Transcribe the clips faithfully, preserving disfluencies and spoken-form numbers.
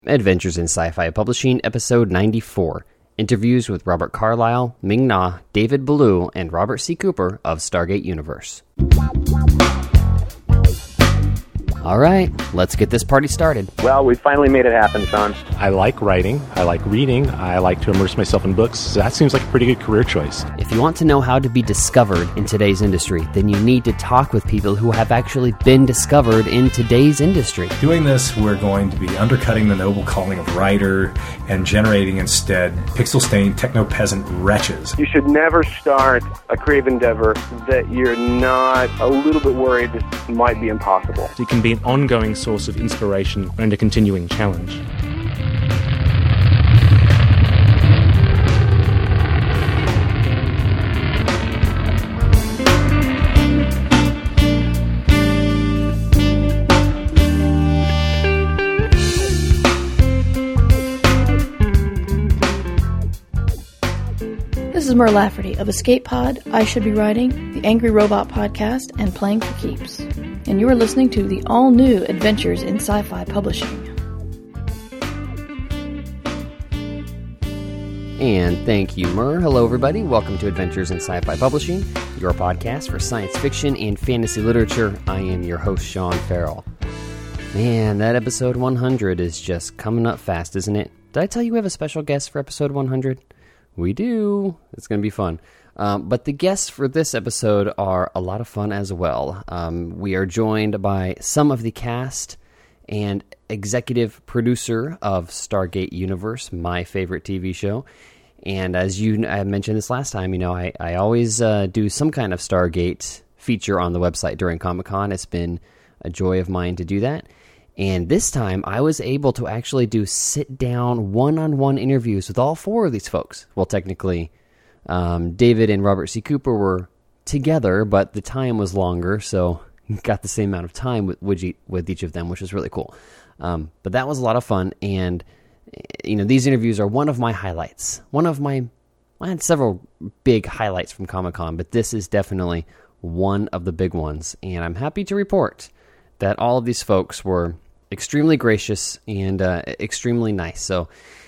Adventures in Sci-Fi Publishing, Episode ninety-four. Interviews with Robert Carlyle, Ming Na, David Ballou, and Robert C. Cooper of Stargate Universe. All right, let's get this party started. Well, we finally made it happen, Sean. I like writing, I like reading, I like to immerse myself in books. So that seems like a pretty good career choice. If you want to know how to be discovered in today's industry, then you need to talk with people who have actually been discovered in today's industry. Doing this, we're going to be undercutting the noble calling of writer and generating instead pixel-stained techno-peasant wretches. You should never start a creative endeavor that you're not a little bit worried this might be impossible. It can be an ongoing source of inspiration and a continuing challenge. This is Mer Lafferty of Escape Pod, I Should Be Writing, the Angry Robot Podcast, and Playing for Keeps. And you are listening to the all-new Adventures in Sci-Fi Publishing. And thank you, Mer. Hello, everybody. Welcome to Adventures in Sci-Fi Publishing, your podcast for science fiction and fantasy literature. I am your host, Sean Farrell. Man, that episode one hundred is just coming up fast, isn't it? Did I tell you we have a special guest for episode one hundred? We do. It's going to be fun. Um, but the guests for this episode are a lot of fun as well. Um, we are joined by some of the cast and executive producer of Stargate Universe, my favorite T V show. And as you I mentioned this last time, you know, I, I always uh, do some kind of Stargate feature on the website during Comic-Con. It's been a joy of mine to do that. And this time, I was able to actually do sit-down, one-on-one interviews with all four of these folks. Well, technically, um, David and Robert C. Cooper were together, but the time was longer, so got the same amount of time with, with each of them, which was really cool. Um, but that was a lot of fun, and you know, these interviews are one of my highlights. One of my, I had several big highlights from Comic-Con, but this is definitely one of the big ones, and I'm happy to report that all of these folks were extremely gracious and uh, extremely nice. So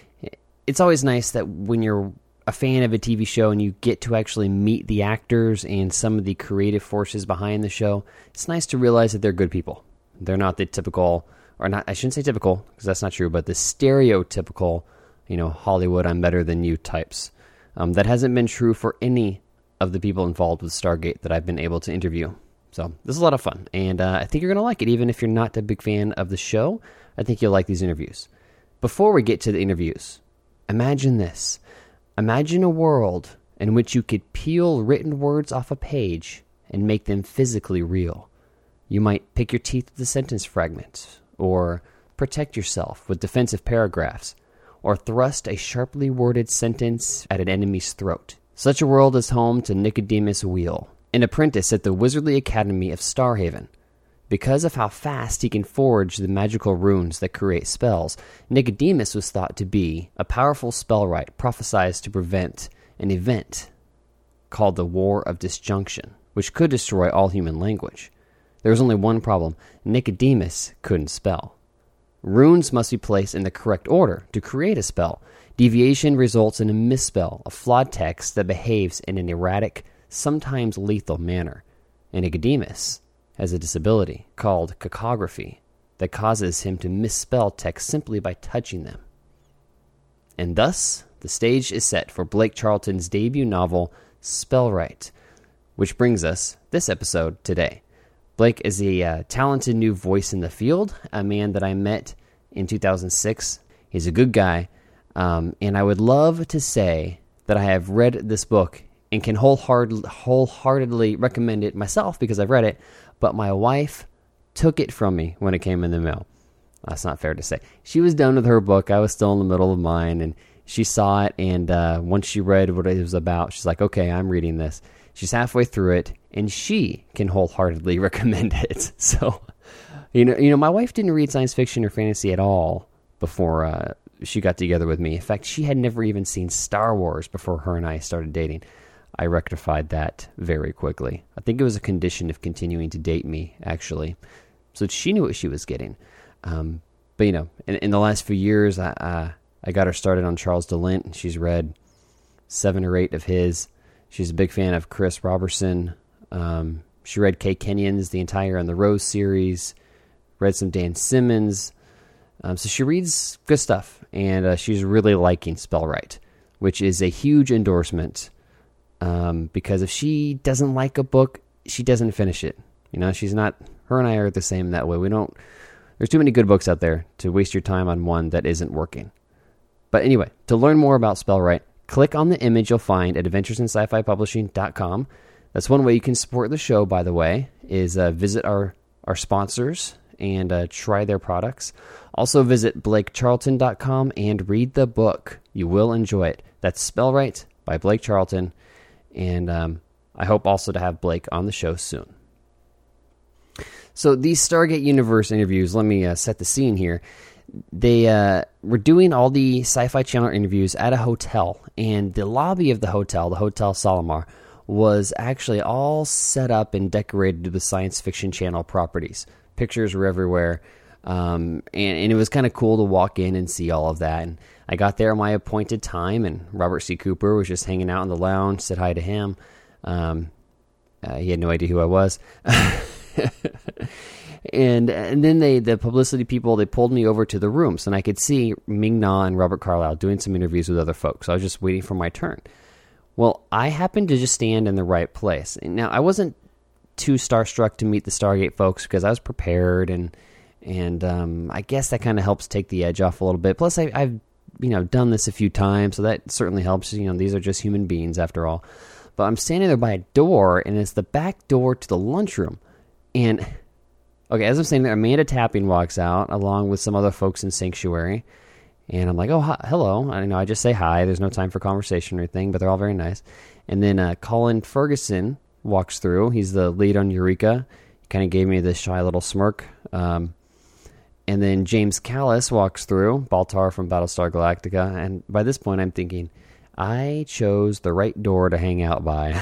it's always nice that when you're a fan of a T V show and you get to actually meet the actors and some of the creative forces behind the show, it's nice to realize that they're good people. They're not the typical, or not, I shouldn't say typical, because that's not true, but the stereotypical, you know, Hollywood, I'm better than you types. Um, that hasn't been true for any of the people involved with Stargate that I've been able to interview. So this is a lot of fun, and uh, I think you're going to like it, even if you're not a big fan of the show. I think you'll like these interviews. Before we get to the interviews, imagine this. Imagine a world in which you could peel written words off a page and make them physically real. You might pick your teeth with a sentence fragment, or protect yourself with defensive paragraphs, or thrust a sharply worded sentence at an enemy's throat. Such a world is home to Nicodemus Wheel, an apprentice at the Wizardly Academy of Starhaven. Because of how fast he can forge the magical runes that create spells, Nicodemus was thought to be a powerful spellwright prophesied to prevent an event called the War of Disjunction, which could destroy all human language. There was only one problem: Nicodemus couldn't spell. Runes must be placed in the correct order to create a spell. Deviation results in a misspell, a flawed text that behaves in an erratic, sometimes lethal manner. And Nicodemus has a disability called cacography that causes him to misspell text simply by touching them. And thus, the stage is set for Blake Charlton's debut novel, Spellwright, which brings us this episode today. Blake is a uh, talented new voice in the field, a man that I met in two thousand six. He's a good guy, um, and I would love to say that I have read this book and can wholeheartedly, wholeheartedly recommend it myself because I've read it, but my wife took it from me when it came in the mail. That's not fair to say. She was done with her book. I was still in the middle of mine, and she saw it, and uh, once she read what it was about, she's like, okay, I'm reading this. She's halfway through it, and she can wholeheartedly recommend it. So, you know, you know, my wife didn't read science fiction or fantasy at all before uh, she got together with me. In fact, she had never even seen Star Wars before her and I started dating. I rectified that very quickly. I think it was a condition of continuing to date me, actually. So she knew what she was getting. Um, but, you know, in, in the last few years, I, uh, I got her started on Charles DeLint. She's read seven or eight of his. She's a big fan of Chris Robertson. Um, she read Kay Kenyon's The Entire On the Rose series, read some Dan Simmons. Um, so she reads good stuff, and uh, she's really liking Spellwright, which is a huge endorsement, um, because if she doesn't like a book, she doesn't finish it. You know, she's not, her and I are the same that way. We don't, there's too many good books out there to waste your time on one that isn't working. But anyway, to learn more about Spellwright, click on the image you'll find at adventures in sci fi publishing dot com. That's one way you can support the show, by the way, is uh, visit our, our sponsors and uh, try their products. Also visit blake charlton dot com and read the book. You will enjoy it. That's Spellwright by Blake Charlton. And um, I hope also to have Blake on the show soon. So these Stargate Universe interviews, let me uh, set the scene here. They uh, were doing all the Sci-Fi Channel interviews at a hotel, and the lobby of the hotel, the Hotel Salomar, was actually all set up and decorated to the Science Fiction Channel properties. Pictures were everywhere, um, and, and it was kind of cool to walk in and see all of that. And I got there at my appointed time, and Robert C. Cooper was just hanging out in the lounge, said hi to him. Um, uh, he had no idea who I was. And and then they the publicity people, they pulled me over to the rooms, and I could see Ming-Na and Robert Carlyle doing some interviews with other folks. So I was just waiting for my turn. Well, I happened to just stand in the right place. Now, I wasn't too starstruck to meet the Stargate folks because I was prepared, and and um, I guess that kind of helps take the edge off a little bit. Plus, I, I've you know done this a few times, so that certainly helps. You know, these are just human beings after all. But I'm standing there by a door, and it's the back door to the lunchroom, and okay, as I'm saying there, Amanda Tapping walks out along with some other folks in Sanctuary. And I'm like, oh, hi, hello. I know I just say hi. There's no time for conversation or anything, but they're all very nice. And then uh, Colin Ferguson walks through. He's the lead on Eureka. He kind of gave me this shy little smirk. Um, and then James Callis walks through, Baltar from Battlestar Galactica. And by this point, I'm thinking, I chose the right door to hang out by.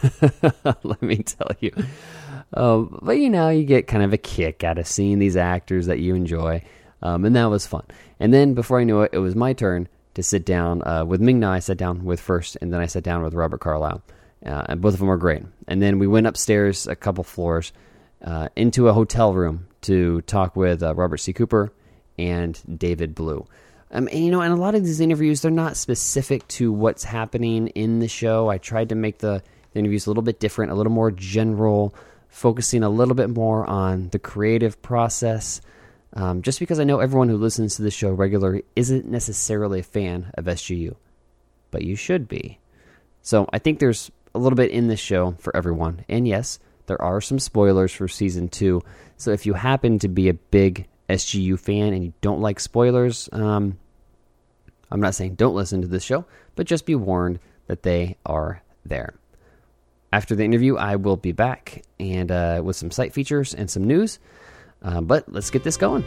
Let me tell you. Um, but, you know, you get kind of a kick out of seeing these actors that you enjoy. Um, and that was fun. And then before I knew it, it was my turn to sit down uh, with Ming-Na. I sat down with first, and then I sat down with Robert Carlyle. Uh, and both of them were great. And then we went upstairs a couple floors uh, into a hotel room to talk with uh, Robert C. Cooper and David Blue. Um, and, you know, and a lot of these interviews, they're not specific to what's happening in the show. I tried to make the, the interviews a little bit different, a little more general, focusing a little bit more on the creative process, um, just because I know everyone who listens to the show regularly isn't necessarily a fan of S G U, but you should be. So I think there's a little bit in this show for everyone. And yes, there are some spoilers for season two. So if you happen to be a big S G U fan and you don't like spoilers, um, I'm not saying don't listen to this show, but just be warned that they are there. After the interview, I will be back and uh, with some site features and some news. Uh, but let's get this going.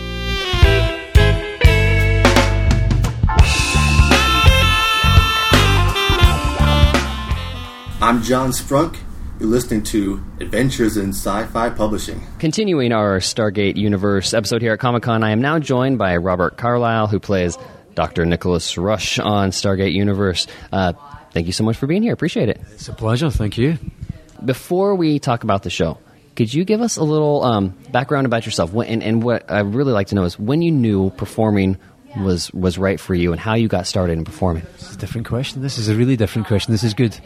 I'm John Sprunk. You're listening to Adventures in Sci-Fi Publishing. Continuing our Stargate Universe episode here at Comic-Con, I am now joined by Robert Carlyle, who plays Doctor Nicholas Rush on Stargate Universe. Uh, thank you so much for being here. Appreciate it. It's a pleasure. Thank you. Before we talk about the show, could you give us a little um, background about yourself? When, and, and what I'd really like to know is when you knew performing was was right for you and how you got started in performing. This is a different question. This is a really different question. This is good.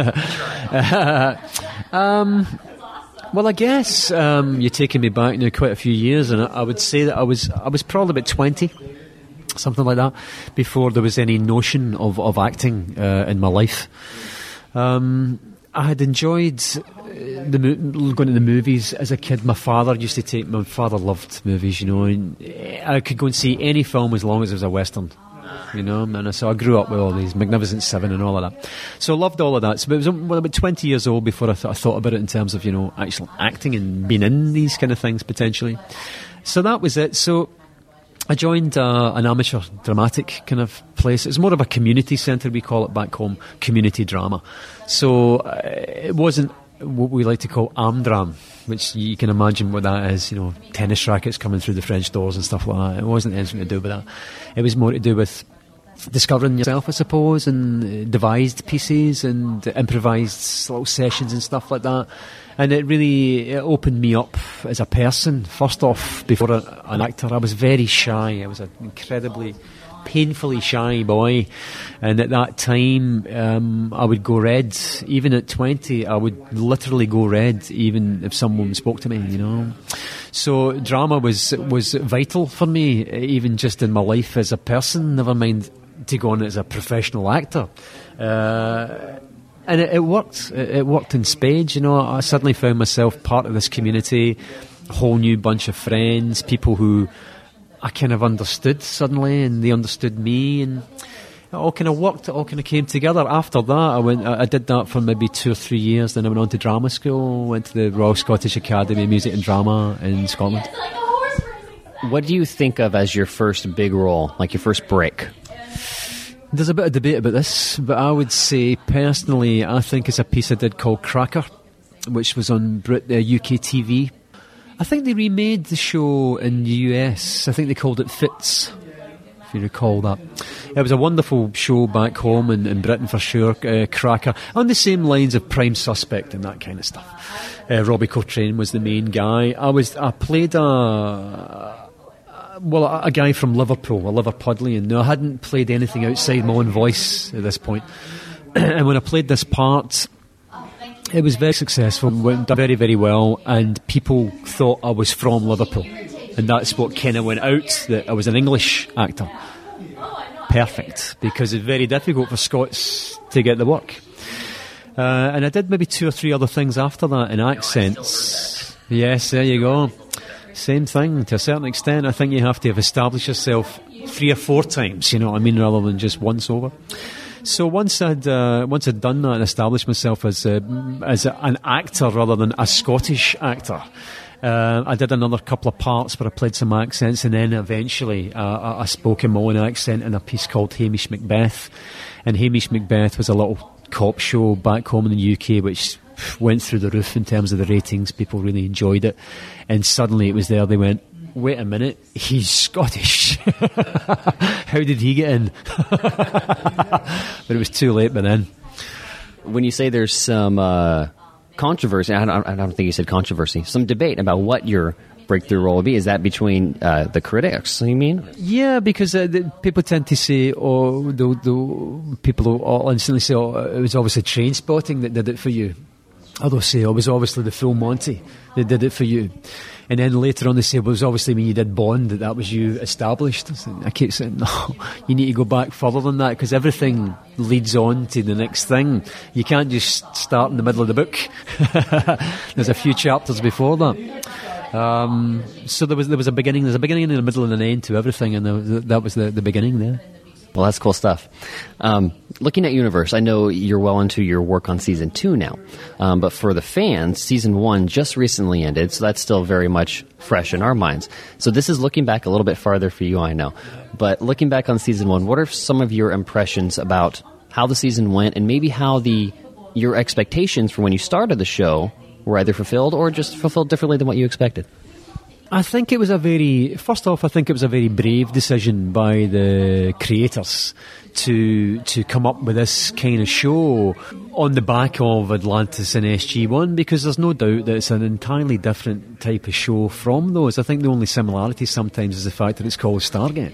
um, well, I guess um, you're taking me back now quite a few years, and I, I would say that I was I was probably about twenty, something like that, before there was any notion of, of acting uh, in my life. Um, I had enjoyed the going to the movies as a kid. My father used to take. My father loved movies, you know, and I could go and see any film as long as it was a western, you know. And so I grew up with all these Magnificent Seven and all of that. So I loved all of that. So it was well, about twenty years old before I, th- I thought about it in terms of, you know, actual acting and being in these kind of things potentially. So that was it. So I joined uh, an amateur dramatic kind of place. It's more of a community centre, we call it back home, community drama. So uh, it wasn't what we like to call Amdram, which you can imagine what that is, you know, tennis rackets coming through the French doors and stuff like that. It wasn't anything to do with that. It was more to do with discovering yourself, I suppose, and devised pieces and improvised little sessions and stuff like that. And it really it opened me up as a person. First off, before a, an actor, I was very shy. I was an incredibly, painfully shy boy. And at that time, um, I would go red. Even at twenty, I would literally go red, even if someone spoke to me, you know. So drama was was vital for me, even just in my life as a person, never mind to go on as a professional actor. Uh, and it, it worked. It, it worked in spades, you know. I suddenly found myself part of this community, a whole new bunch of friends, people who I kind of understood suddenly, and they understood me, and it all kind of worked. It all kind of came together. After that, I went. I did that for maybe two or three years. Then I went on to drama school. Went to the Royal Scottish Academy of Music and Drama in Scotland. What do you think of as your first big role, like your first break? There's a bit of debate about this, but I would say personally, I think it's a piece I did called Cracker, which was on Brit, uh, U K T V. I think they remade the show in the U S. I think they called it Fitz, if you recall that. It was a wonderful show back home in, in Britain for sure, uh, Cracker, on the same lines of Prime Suspect and that kind of stuff. Uh, Robbie Coltrane was the main guy. I was I played a... Well, a, a guy from Liverpool, a Liverpudlian. Now, I hadn't played anything outside my own voice at this point. And when I played this part, it was very successful, went very, very well, and people thought I was from Liverpool. And that's what kind of went out, that I was an English actor. Perfect, because it's very difficult for Scots to get the work. Uh, and I did maybe two or three other things after that in accents. Yes, there you go. Same thing, to a certain extent. I think you have to have established yourself three or four times, you know what I mean, rather than just once over. So once I'd uh, once I'd done that and established myself as a, as a, an actor rather than a Scottish actor, uh, I did another couple of parts where I played some accents, and then eventually uh, I, I spoke in my own accent in a piece called Hamish Macbeth. And Hamish Macbeth was a little cop show back home in the U K, which went through the roof in terms of the ratings. People really enjoyed it, and suddenly it was there. They went, wait a minute, he's Scottish. How did he get in? But it was too late by then. When you say there's some uh, controversy, I don't, I don't think you said controversy, some debate about what your breakthrough role would be, is that between uh, the critics, you mean? Yeah, because uh, the, people tend to say, oh, the, the people will all instantly say, oh, it was obviously Trainspotting that did it for you. Others say, oh, it was obviously the Full Monty that did it for you. And then later on they say, well, it was obviously when you did Bond that that was you established. I keep saying, no, you need to go back further than that, because everything leads on to the next thing. You can't just start in the middle of the book. There's a few chapters before that. Um, so there was there was a beginning, there's a beginning and a middle and an end to everything, and there, that was the, the beginning there. Well, that's cool stuff. Um, looking at Universe, I know you're well into your work on season two now, um, but for the fans, season one just recently ended, so that's still very much fresh in our minds. So this is looking back a little bit farther for you, I know. But looking back on season one, what are some of your impressions about how the season went, and maybe how the your expectations for when you started the show were either fulfilled or just fulfilled differently than what you expected? I think it was a very, first off, I think it was a very brave decision by the creators to to come up with this kind of show on the back of Atlantis and S G one, because there's no doubt that it's an entirely different type of show from those. I think the only similarity sometimes is the fact that it's called Stargate.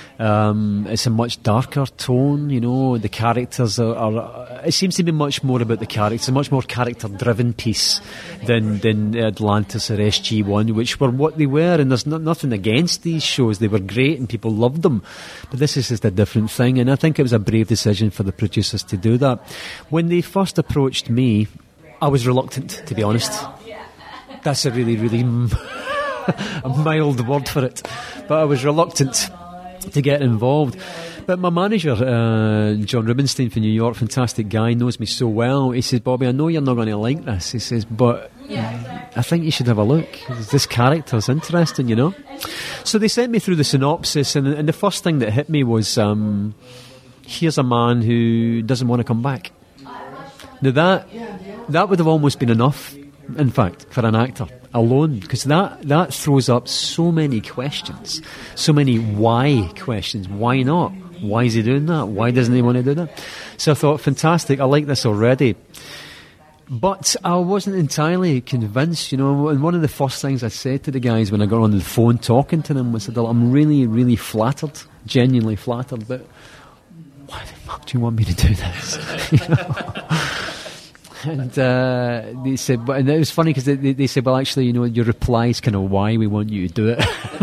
Um, it's a much darker tone, you know, the characters are, are, it seems to be much more about the characters, a much more character-driven piece than, than Atlantis or S G one, which were what they were, and there's no, nothing against these shows, they were great and people loved them, but this is just a different thing, and I think it was a brave decision for the producers to do that. When they first approached me, I was reluctant, to be honest. That's a really, really a mild word for it, but I was reluctant to get involved. But my manager, uh, John Rubinstein from New York, fantastic guy, knows me so well. He says, Bobby, I know you're not going to like this. He says, but I think you should have a look. This character's interesting, you know. So they sent me through the synopsis, and, and the first thing that hit me was, um, here's a man who doesn't want to come back. Now that that would have almost been enough, in fact, for an actor alone, because that, that throws up so many questions, so many why questions. Why not? Why is he doing that? Why doesn't he want to do that? So I thought, fantastic, I like this already. But I wasn't entirely convinced, you know, and one of the first things I said to the guys when I got on the phone talking to them was that I'm really, really flattered, genuinely flattered, but why the fuck do you want me to do this? You know? And uh, they said, and it was funny because they, they, they said, well, actually, you know, your reply is kind of why we want you to do it.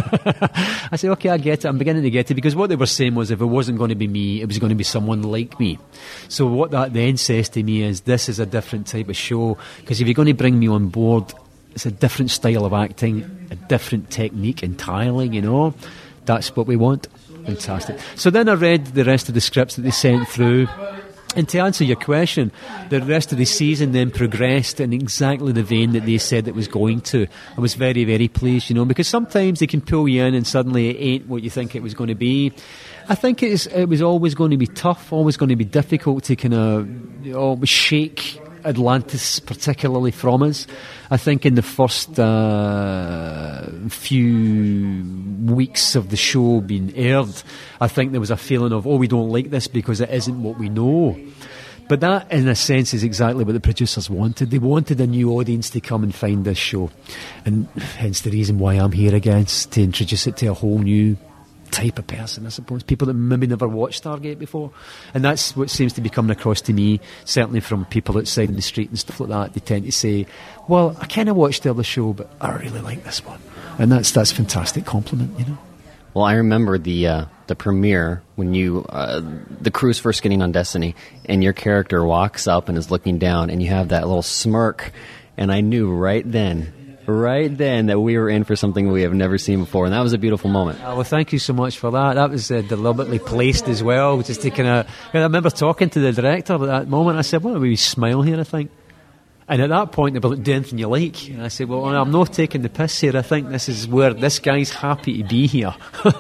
I said, okay, I get it. I'm beginning to get it, because what they were saying was if it wasn't going to be me, it was going to be someone like me. So what that then says to me is this is a different type of show, because if you're going to bring me on board, it's a different style of acting, a different technique entirely, you know. That's what we want. Fantastic. So then I read the rest of the scripts that they sent through. And to answer your question, the rest of the season then progressed in exactly the vein that they said it was going to. I was very, very pleased, you know, because sometimes they can pull you in and suddenly it ain't what you think it was going to be. I think it's, it was always going to be tough, always going to be difficult to kind of, you know, shake Atlantis particularly from us. I think in the first uh, few weeks of the show being aired, I think there was a feeling of, oh, we don't like this because it isn't what we know. But that, in a sense, is exactly what the producers wanted. They wanted a new audience to come and find this show. And hence the reason why I'm here again, to introduce it to a whole new type of person, I suppose. People that maybe never watched Stargate before. And that's what seems to be coming across to me, certainly from people outside in the street and stuff like that. They tend to say, well, I kind of watched the other show, but I really like this one. And that's that's a fantastic compliment, you know. Well, I remember the uh, the premiere when you, uh, the crew's first getting on Destiny, and your character walks up and is looking down, and you have that little smirk, and I knew right then, right then that we were in for something we have never seen before, and that was a beautiful moment. Oh, well, thank you so much for that. That was uh, deliberately placed as well, just to kind of, I remember talking to the director at that moment. I said, what a wee smile here, I think. And at that point, they were like, do anything you like. And I said, well, I'm not taking the piss here. I think this is where this guy's happy to be here.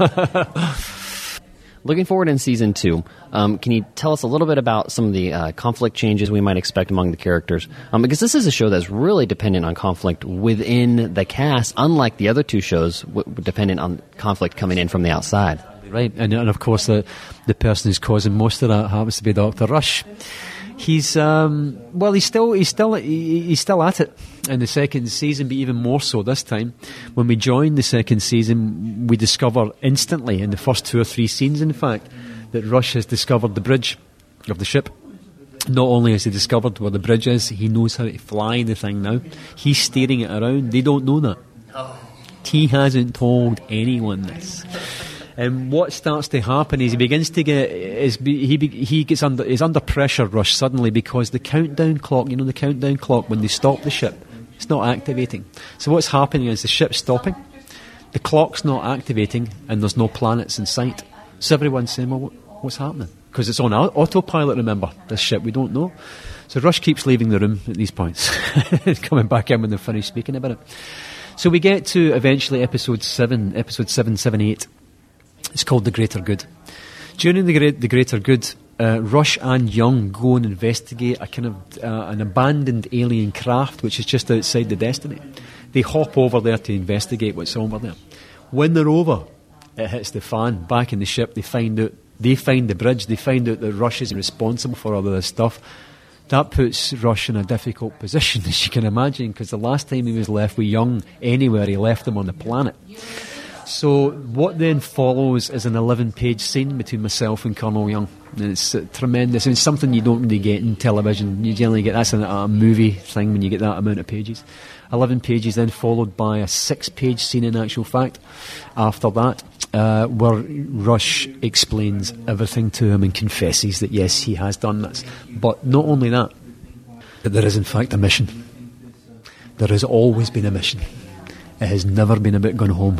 Looking forward in season two, um, can you tell us a little bit about some of the uh, conflict changes we might expect among the characters? Um, because this is a show that's really dependent on conflict within the cast, unlike the other two shows, w- dependent on conflict coming in from the outside. Right, and, and of course, the, the person who's causing most of that happens to be Doctor Rush. He's um, well. He's still he's still he, he's still at it in the second season, but even more so this time. When we joined the second season, we discover instantly in the first two or three scenes, in fact, that Rush has discovered the bridge of the ship. Not only has he discovered where the bridge is, he knows how to fly the thing now. He's steering it around. They don't know that. Oh. He hasn't told anyone this. And what starts to happen is he begins to get is he he gets under is under pressure, Rush, suddenly, because the countdown clock, you know, the countdown clock when they stop the ship, it's not activating. So what's happening is the ship's stopping, the clock's not activating, and there's no planets in sight. So everyone's saying, well, what, what's happening? Because it's on autopilot. Remember, this ship, we don't know. So Rush keeps leaving the room at these points, coming back in when they're finished speaking about it. So we get to eventually episode seven, episode seven, seven, eight. It's called The Greater Good. During the, great, the Greater Good, uh, Rush and Young go and investigate a kind of uh, an abandoned alien craft which is just outside the Destiny. They hop over there to investigate what's over there. When they're over, it hits the fan. Back in the ship, they find out they find the bridge. They find out that Rush is responsible for all of this stuff. That puts Rush in a difficult position, as you can imagine, because the last time he was left with Young anywhere, he left them on the planet. So what then follows is an eleven-page scene between myself and Colonel Young. And it's uh, tremendous. It's something you don't really get in television. You generally get, that's a, a movie thing when you get that amount of pages. eleven pages then followed by a six-page scene, in actual fact, after that, uh, where Rush explains everything to him and confesses that, yes, he has done this. But not only that, but there is, in fact, a mission. There has always been a mission. It has never been about going home.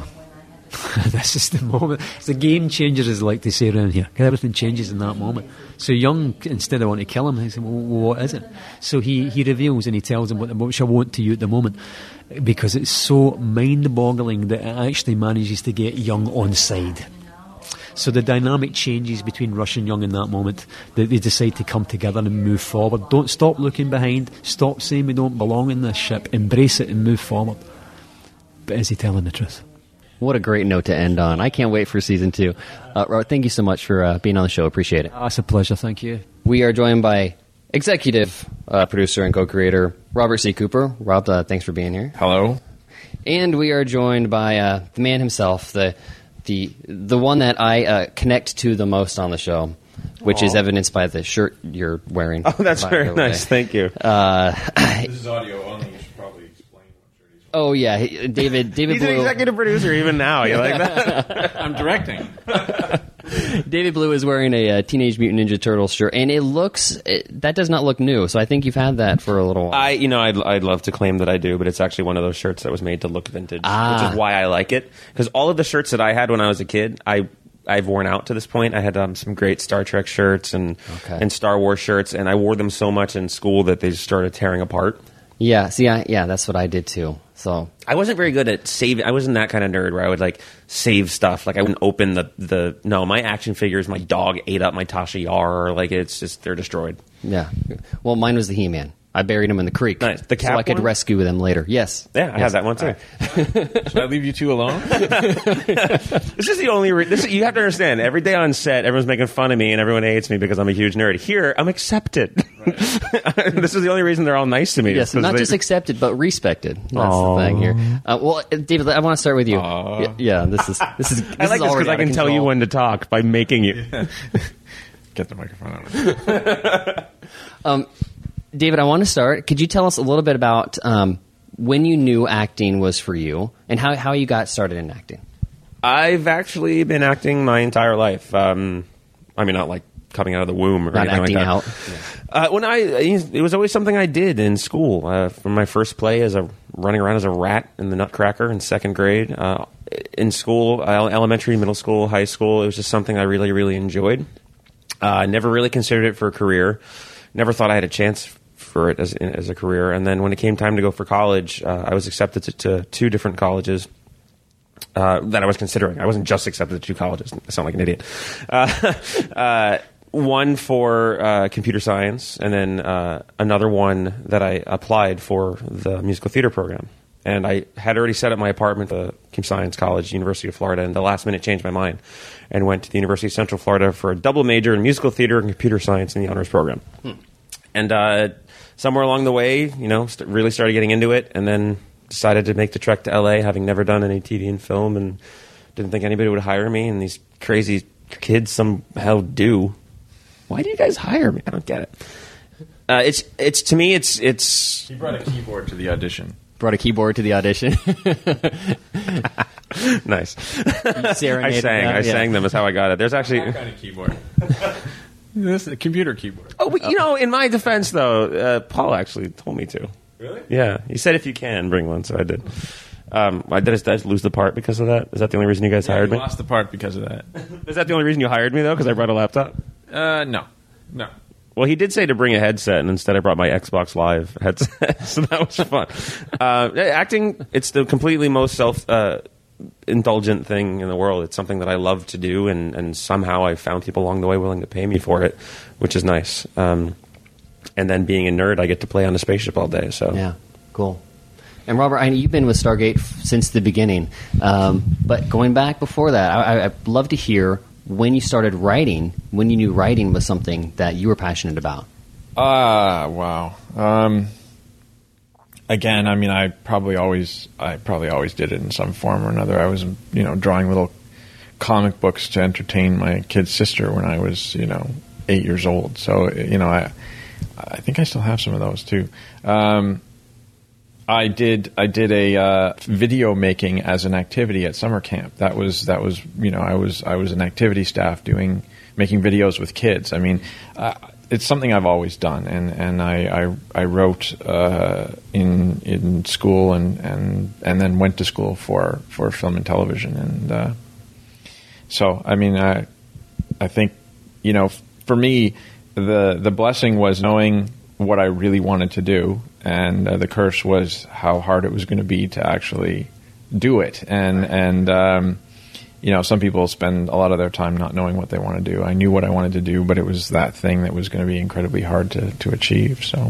This is the moment. It's the game changer, as I like to say around here. Everything changes in that moment. So Young, instead of wanting to kill him, he said, well, what is it? So he, he reveals and he tells him what the, which I won't to you at the moment, because it's so mind-boggling that it actually manages to get Young on side. So the dynamic changes between Rush and Young in that moment. They, they decide to come together and move forward. Don't stop looking behind. Stop saying we don't belong in this ship. Embrace it and move forward. But is he telling the truth? What a great note to end on. I can't wait for season two. Uh, Robert, thank you so much for uh, being on the show. Appreciate it. Oh, it's a pleasure. Thank you. We are joined by executive uh, producer and co-creator Robert C. Cooper. Rob, uh, thanks for being here. Hello. And we are joined by uh, the man himself, the the the one that I uh, connect to the most on the show, which Aww. is evidenced by the shirt you're wearing. Oh, that's very nice. Thank you. Uh, this is audio only. You should probably explain what shirt he's wearing. Oh, yeah. He- David David He's Blue. an executive producer even now. You like that? I'm directing. David Blue is wearing a, uh Teenage Mutant Ninja Turtles shirt, and it looks it, that does not look new. So I think you've had that for a little while. I, you know, I'd, I'd love to claim that I do, but it's actually one of those shirts that was made to look vintage, Ah. which is why I like it. Because all of the shirts that I had when I was a kid, I I've worn out to this point. I had um, some great Star Trek shirts and Okay. and Star Wars shirts, and I wore them so much in school that they just started tearing apart. Yeah, see, I, yeah, that's what I did too. So I wasn't very good at saving. I wasn't that kind of nerd where I would like save stuff. Like I wouldn't open the the. No, my action figures. My dog ate up my Tasha Yar. Like it's just they're destroyed. yeah, well, mine was the He-Man. I buried him in the creek, Nice. The so cap I could one? rescue them later. Yes, Yeah, I yes. have that one too. Should I leave you two alone? This is the only. Re- this is, you have to understand. Every day on set, everyone's making fun of me and everyone hates me because I'm a huge nerd. Here, I'm accepted. This is the only reason they're all nice to me. Yes, is 'cause not they- just accepted, but respected. That's Aw. the thing here. Uh, well, David, I want to start with you. Aw. Yeah, yeah, this is this is. This I like is this already because I out of can tell you control. when to talk by making you. Get the microphone out. David, I want to start. Could you tell us a little bit about um, when you knew acting was for you and how, how you got started in acting? I've actually been acting my entire life. Um, I mean, not like coming out of the womb or Not anything acting like that. out. Uh, when I, it was always something I did in school. Uh, from my first play as a running around as a rat in the Nutcracker in second grade. Uh, in school, uh, elementary, middle school, high school, it was just something I really, really enjoyed. I uh, never really considered it for a career. Never thought I had a chance for it as as a career. And then when it came time to go for college, uh, I was accepted to, to two different colleges uh, that I was considering. I wasn't just accepted to two colleges. I sound like an idiot. Uh, uh, one for uh, computer science, and then uh, another one that I applied for the musical theater program. And I had already set up my apartment at the Computer Science College, University of Florida, and the last minute changed my mind and went to the University of Central Florida for a double major in musical theater and computer science in the honors program. Hmm. And uh, somewhere along the way, you know, st- really started getting into it, and then decided to make the trek to L A, having never done any T V and film, and didn't think anybody would hire me. And these crazy kids somehow do. Why do you guys hire me? I don't get it. Uh, it's it's to me, it's it's. He brought a keyboard to the audition. Brought a keyboard to the audition. Nice. You serenaded I sang. them, I yeah. sang them. Is how I got it. There's actually. What kind of keyboard? This is a computer keyboard. Oh, but, you know, in my defense, though, uh, Paul actually told me to. Really? Yeah, he said if you can, bring one, so I did. Um, I did, I lose the part because of that? Is that the only reason you guys Yeah, hired you me? lost the part because of that. Is that the only reason you hired me, though, because I brought a laptop? Uh, no. No. Well, he did say to bring a headset, and instead I brought my Xbox Live headset, so that was fun. Uh, acting, it's the completely most self... Uh, indulgent thing in the world. It's something that I love to do, and, and somehow I found people along the way willing to pay me for it, which is nice. Um, and then being a nerd, I get to play on a spaceship all day. So Yeah, cool. And Robert, I know you've been with Stargate f- since the beginning, um, but going back before that, I, I, I'd love to hear when you started writing, when you knew writing was something that you were passionate about. Ah, wow. Um, again, I mean, I probably always, I probably always did it in some form or another. I was, you know, drawing little comic books to entertain my kid sister when I was, you know, eight years old. So, you know, I, I think I still have some of those too. Um, I did, I did a uh, video making as an activity at summer camp. That was, that was, you know, I was, I was an activity staff doing, making videos with kids. I mean, uh, it's something I've always done, and, and I, I, I wrote uh, in in school and, and, and then went to school for, for film and television, and uh, so I mean I I think, you know, for me the the blessing was knowing what I really wanted to do, and uh, the curse was how hard it was going to be to actually do it, and and um, you know, some people spend a lot of their time not knowing what they want to do. I knew what I wanted to do, but it was that thing that was going to be incredibly hard to, to achieve. So,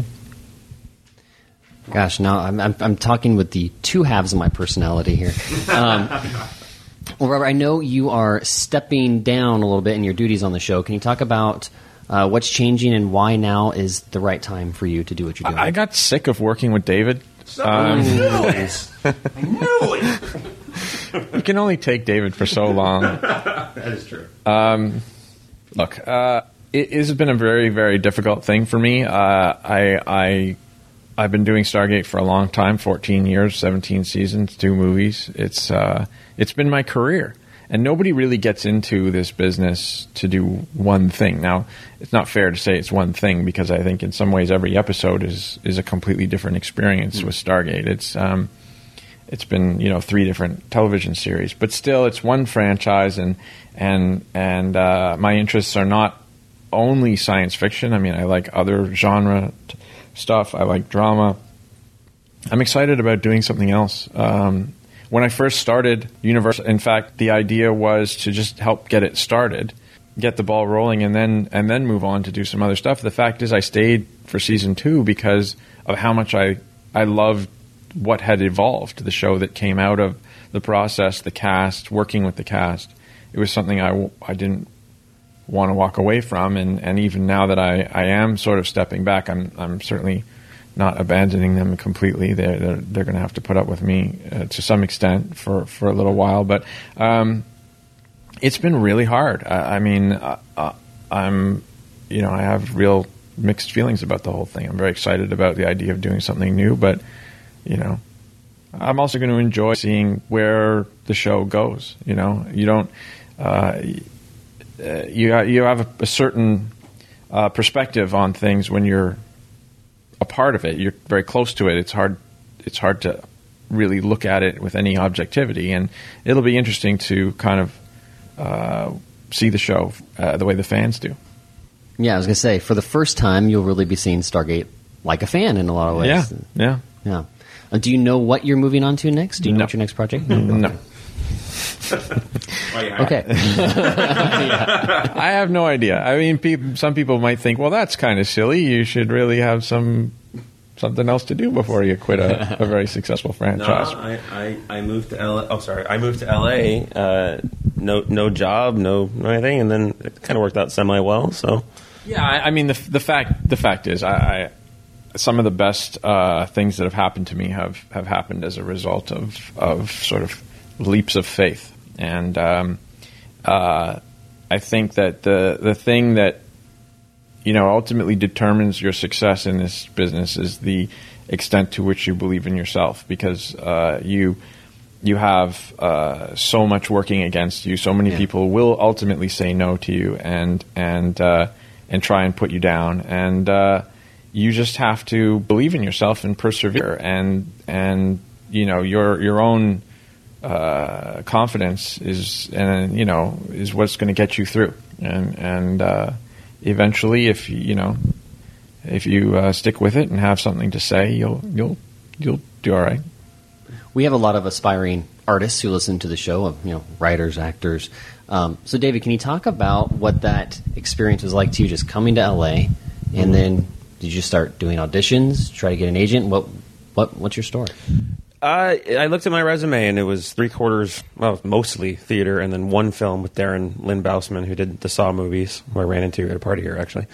gosh, now I'm, I'm I'm talking with the two halves of my personality here. Um, well, Robert, I know you are stepping down a little bit in your duties on the show. Can you talk about uh, what's changing and why now is the right time for you to do what you're doing? I got sick of working with David. Um, I knew it. I knew it. You can only take David for so long. That is true. Um, look, uh, it, it has been a very, very difficult thing for me. Uh, I, I, I've been doing Stargate for a long time, fourteen years, seventeen seasons, two movies. It's, uh, it's been my career. And nobody really gets into this business to do one thing. Now, it's not fair to say it's one thing because I think in some ways every episode is, is a completely different experience mm. with Stargate. It's, um, It's been, you know, three different television series, but still, it's one franchise, and and and uh, my interests are not only science fiction. I mean, I like other genre t- stuff. I like drama. I'm excited about doing something else. Um, when I first started Universal, in fact, the idea was to just help get it started, get the ball rolling, and then and then move on to do some other stuff. The fact is, I stayed for season two because of how much I I loved what had evolved, the show that came out of the process, the cast, working with the cast. It was something I, I didn't want to walk away from, and, and even now that I, I am sort of stepping back, I'm I'm certainly not abandoning them completely. They're they're, they're going to have to put up with me uh, to some extent for, for a little while, but um, it's been really hard. I, I mean, uh, uh, I'm you know I have real mixed feelings about the whole thing. I'm very excited about the idea of doing something new, but you know, I'm also going to enjoy seeing where the show goes. You know, you don't, uh, you you have a, a certain uh, perspective on things when you're a part of it. You're very close to it. It's hard. It's hard to really look at it with any objectivity, and it'll be interesting to kind of uh, see the show uh, the way the fans do. Yeah, I was going to say, for the first time, you'll really be seeing Stargate like a fan in a lot of ways. Yeah, yeah, yeah. Uh, do you know what you're moving on to next? Do you know no. what your next project? No. Okay. I have no idea. I mean, people, some people might think, well, that's kind of silly. You should really have some something else to do before you quit a, a very successful franchise. No, I, I, I moved to L A. Oh, sorry. I moved to L A. Uh, no, no job, no, no anything, and then it kind of worked out semi well. So, yeah. I, I mean, the the fact the fact is, I. I some of the best uh, things that have happened to me have, have happened as a result of, of sort of leaps of faith. And um, uh, I think that the the thing that, you know, ultimately determines your success in this business is the extent to which you believe in yourself, because uh, you you have uh, so much working against you. So many yeah. people will ultimately say no to you and and uh, and try and put you down. And uh, you just have to believe in yourself and persevere, and and you know your your own uh, confidence is and you know is what's going to get you through, and and uh, eventually, if you know if you uh, stick with it and have something to say, you'll you'll you'll do all right. We have a lot of aspiring artists who listen to the show, of you know writers, actors. Um, so, David, can you talk about what that experience was like to you, just coming to L A, and then did you start doing auditions, try to get an agent? What, what, what's your story? Uh, I looked at my resume, and it was three quarters, well, mostly theater, and then one film with Darren Lynn Bousman, who did the Saw movies, who I ran into at a party here, actually.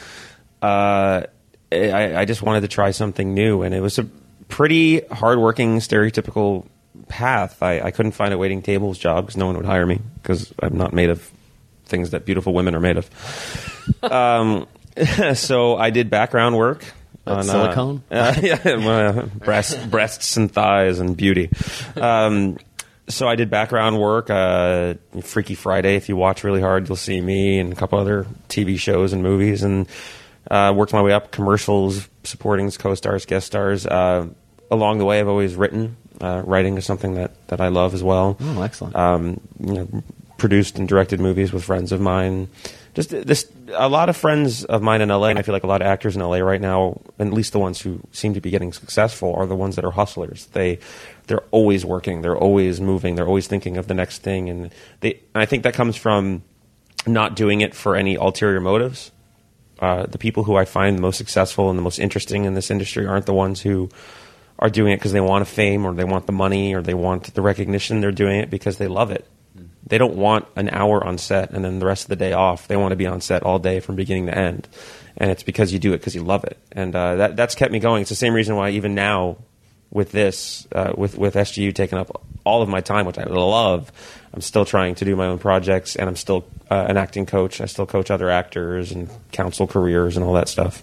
Uh, I, I just wanted to try something new, and it was a pretty hardworking, stereotypical path. I, I couldn't find a waiting tables job because no one would hire me, because I'm not made of things that beautiful women are made of. um, so I did background work. On, silicone? Uh, uh, yeah, uh, breast, breasts and thighs and beauty. Um, so I did background work. Uh, Freaky Friday, if you watch really hard, you'll see me and a couple other T V shows and movies, and uh, worked my way up, commercials, supportings, co-stars, guest stars. Uh, along the way, I've always written. Uh, writing is something that, that I love as well. Oh, excellent. Um, you know, produced and directed movies with friends of mine. Just this, a lot of friends of mine in L A, and I feel like a lot of actors in L A right now, at least the ones who seem to be getting successful, are the ones that are hustlers. They they're always working, they're always moving, they're always thinking of the next thing, and they. And I think that comes from not doing it for any ulterior motives. Uh, the people who I find the most successful and the most interesting in this industry aren't the ones who are doing it because they want a fame or they want the money or they want the recognition. They're doing it because they love it. They don't want an hour on set and then the rest of the day off. They want to be on set all day from beginning to end. And it's because you do it because you love it. And uh, that, that's kept me going. It's the same reason why even now with this, uh, with, with S G U taking up all of my time, which I love, I'm still trying to do my own projects, and I'm still uh, an acting coach. I still coach other actors and counsel careers and all that stuff.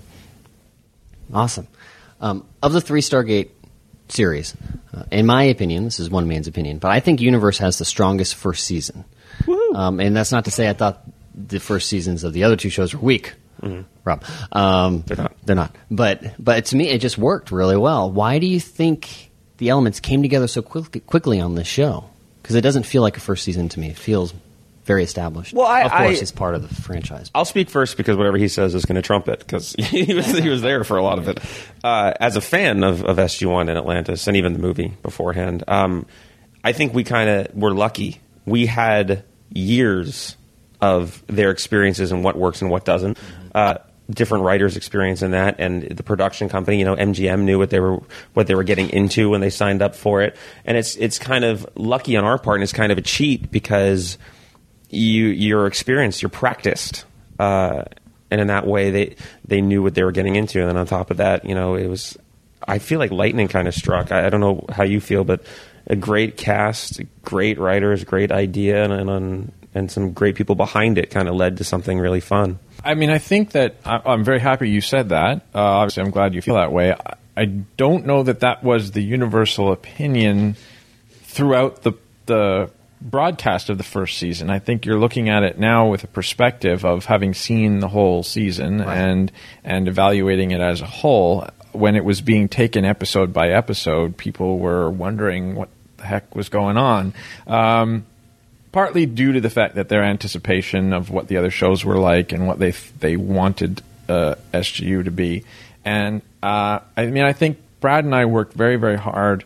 Awesome. Um, of the three Stargate series, uh, in my opinion, this is one man's opinion, but I think Universe has the strongest first season. Um, and that's not to say I thought the first seasons of the other two shows were weak. Mm-hmm. Rob, um, they're not. They're not. But but to me, it just worked really well. Why do you think the elements came together so quick, quickly on this show? Because it doesn't feel like a first season to me. It feels very established. Well, I, of course, I, it's part of the franchise. I'll speak first because whatever he says is going to trump it, because he was he was there for a lot of it. Uh, as a fan of, of S G one and Atlantis, and even the movie beforehand, um, I think we kind of were lucky. We had years of their experiences and what works and what doesn't. Uh, different writers' experience in that, and the production company, you know, M G M knew what they were what they were getting into when they signed up for it. And it's it's kind of lucky on our part, and it's kind of a cheat because you you're experienced, you're practiced, uh, and in that way they they knew what they were getting into. And then on top of that, you know, it was I feel like lightning kind of struck. I, I don't know how you feel, but a great cast, great writers, great idea, and and, and some great people behind it kind of led to something really fun. I mean, I think that I, I'm very happy you said that. Uh, obviously, I'm glad you feel that way. I, I don't know that that was the universal opinion throughout the the broadcast of the first season. I think you're looking at it now with a perspective of having seen the whole season right. and and evaluating it as a whole. When it was being taken episode by episode, people were wondering what the heck was going on. Um, partly due to the fact that their anticipation of what the other shows were like and what they they wanted uh, S G U to be. And uh, I mean, I think Brad and I worked very, very hard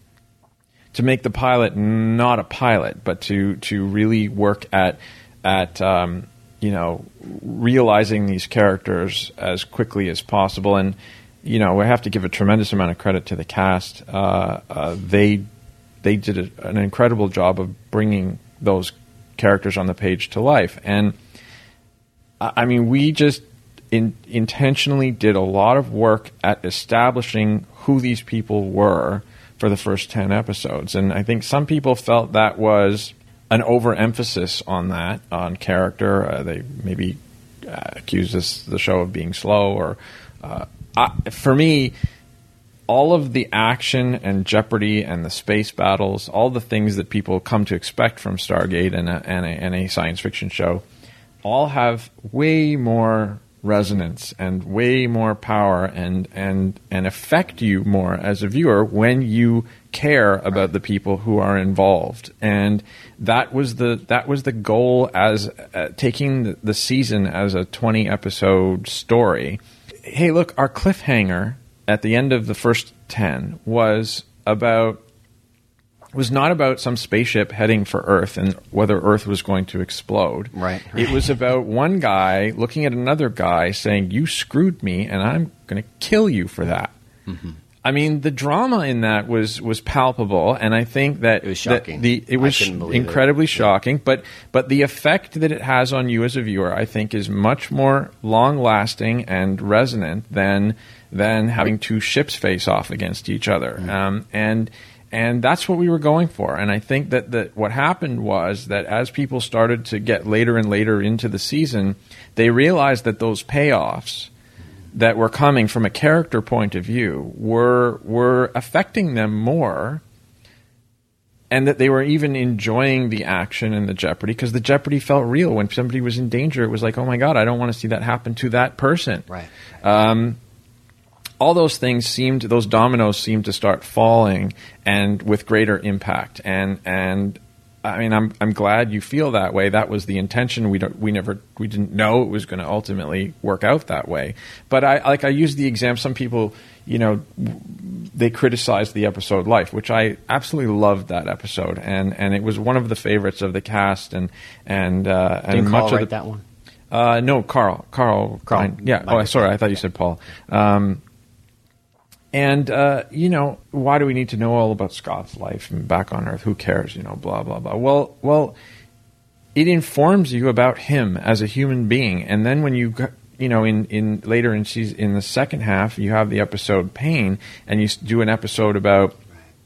to make the pilot not a pilot, but to to really work at at um, you know realizing these characters as quickly as possible. And you know, we have to give a tremendous amount of credit to the cast. Uh, uh, they they did a, an incredible job of bringing those characters on the page to life. And I mean, we just in, intentionally did a lot of work at establishing who these people were for the first ten episodes. And I think some people felt that was an overemphasis on that, on character. Uh, they maybe uh, accused us, the show of being slow. Or uh, I, for me, all of the action and Jeopardy and the space battles, all the things that people come to expect from Stargate and a, and a, and a science fiction show, all have way more resonance and way more power and, and, and affect you more as a viewer when you care about the people who are involved. And that was the that was the goal as uh, taking the, the season as a twenty episode story. Hey, look, our cliffhanger at the end of the first ten was about was not about some spaceship heading for Earth and whether Earth was going to explode. Right. It was about one guy looking at another guy saying, "You screwed me, and I'm going to kill you for that." Mm-hmm. I mean, the drama in that was, was palpable, and I think that it was shocking. That the it was incredibly it. shocking. But but the effect that it has on you as a viewer, I think, is much more long lasting and resonant than than having two ships face off against each other. Mm-hmm. Um, and and that's what we were going for. And I think that, that what happened was that as people started to get later and later into the season, they realized that those payoffs that were coming from a character point of view were were affecting them more, and that they were even enjoying the action and the Jeopardy, because the Jeopardy felt real. When somebody was in danger, it was like, oh my God, I don't want to see that happen to that person. Right. Um, all those things seemed, those dominoes seemed to start falling, and with greater impact. And and I mean, I'm I'm glad you feel that way. That was the intention. We don't we never we didn't know it was going to ultimately work out that way. But I like I use the example. Some people, you know, they criticized the episode Life, which I absolutely loved that episode, and, and it was one of the favorites of the cast, and and uh, and Didn't Carl much of write the, that one? Uh, no, Carl, Carl, Carl. Klein. Yeah. Oh, sorry, I thought you said Paul. Um, and uh, you know, why do we need to know all about Scott's life and back on Earth? Who cares? You know, blah blah blah. Well, well, it informs you about him as a human being, and then when you got, you know, in, in later in season, in the second half, you have the episode Pain, and you do an episode about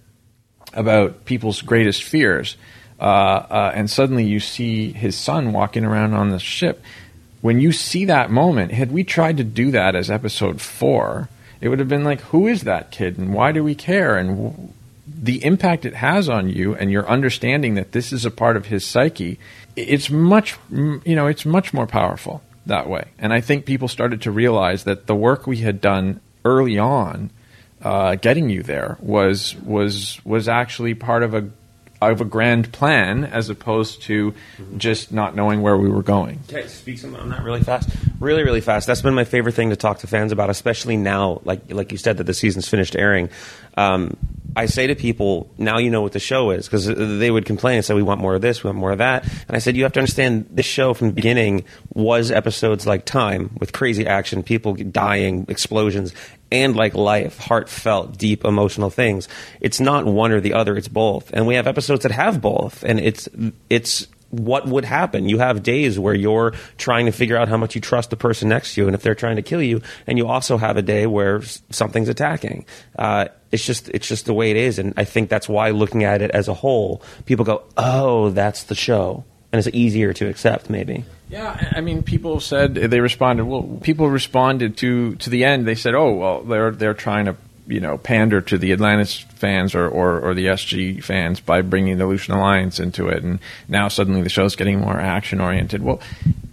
about people's greatest fears, uh, uh, and suddenly you see his son walking around on the ship. When you see that moment, had we tried to do that as episode four, it would have been like, who is that kid, and why do we care? And w- the impact it has on you, and your understanding that this is a part of his psyche, it's much, you know, it's much more powerful that way. And I think people started to realize that the work we had done early on, uh, getting you there, was was was actually part of a of a grand plan, as opposed to just not knowing where we were going. Okay, speak some on that really fast. Really, really fast. That's been my favorite thing to talk to fans about, especially now, like like you said, that the season's finished airing. Um, I say to people, now you know what the show is, because they would complain and say, we want more of this, we want more of that. And I said, you have to understand, this show from the beginning was episodes like Time, with crazy action, people dying, explosions, and like Life, heartfelt, deep, emotional things. It's not one or the other, it's both. And we have episodes that have both, and it's it's what would happen. You have days where you're trying to figure out how much you trust the person next to you, and if they're trying to kill you, and you also have a day where something's attacking. Uh, it's just it's just the way it is, and I think that's why, looking at it as a whole, people go, oh, that's the show, and it's easier to accept, maybe. Yeah, I mean, people said, they responded, well, people responded to, to the end, they said, oh, well, they're they're trying to, you know, pander to the Atlantis fans or, or, or the S G fans by bringing the Aleutian Alliance into it, and now suddenly the show's getting more action-oriented. Well,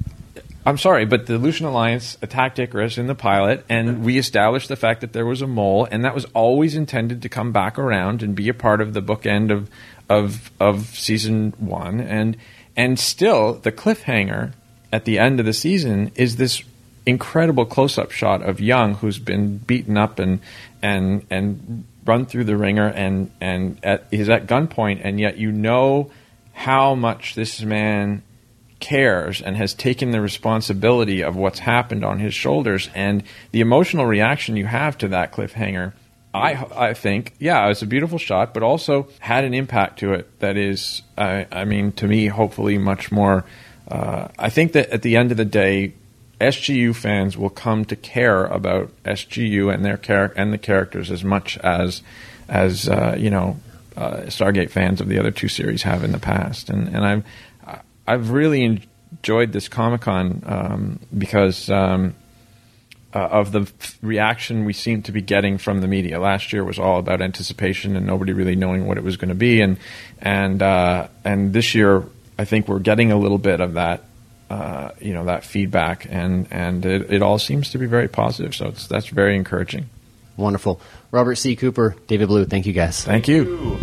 I'm sorry, but the Aleutian Alliance attacked Icarus in the pilot, and we established the fact that there was a mole, and that was always intended to come back around and be a part of the bookend of of of season one, and and still the cliffhanger at the end of the season is this incredible close-up shot of Young, who's been beaten up and and and run through the ringer, and and at, is at gunpoint, and yet you know how much this man cares and has taken the responsibility of what's happened on his shoulders, and the emotional reaction you have to that cliffhanger, I I think, yeah, it's a beautiful shot, but also had an impact to it that is, I, I mean, to me, hopefully much more. Uh, I think that at the end of the day, S G U fans will come to care about S G U and their char- and the characters as much as as uh, you know uh, Stargate fans of the other two series have in the past, and and I've I've really enjoyed this Comic-Con um, because um, uh, of the f- reaction we seem to be getting from the media. Last year was all about anticipation and nobody really knowing what it was going to be, and and uh, and this year I think we're getting a little bit of that. Uh, you know, that feedback, and and it, it all seems to be very positive. So it's that's very encouraging. Wonderful. Robert C. Cooper, David Blue, thank you guys. Thank you.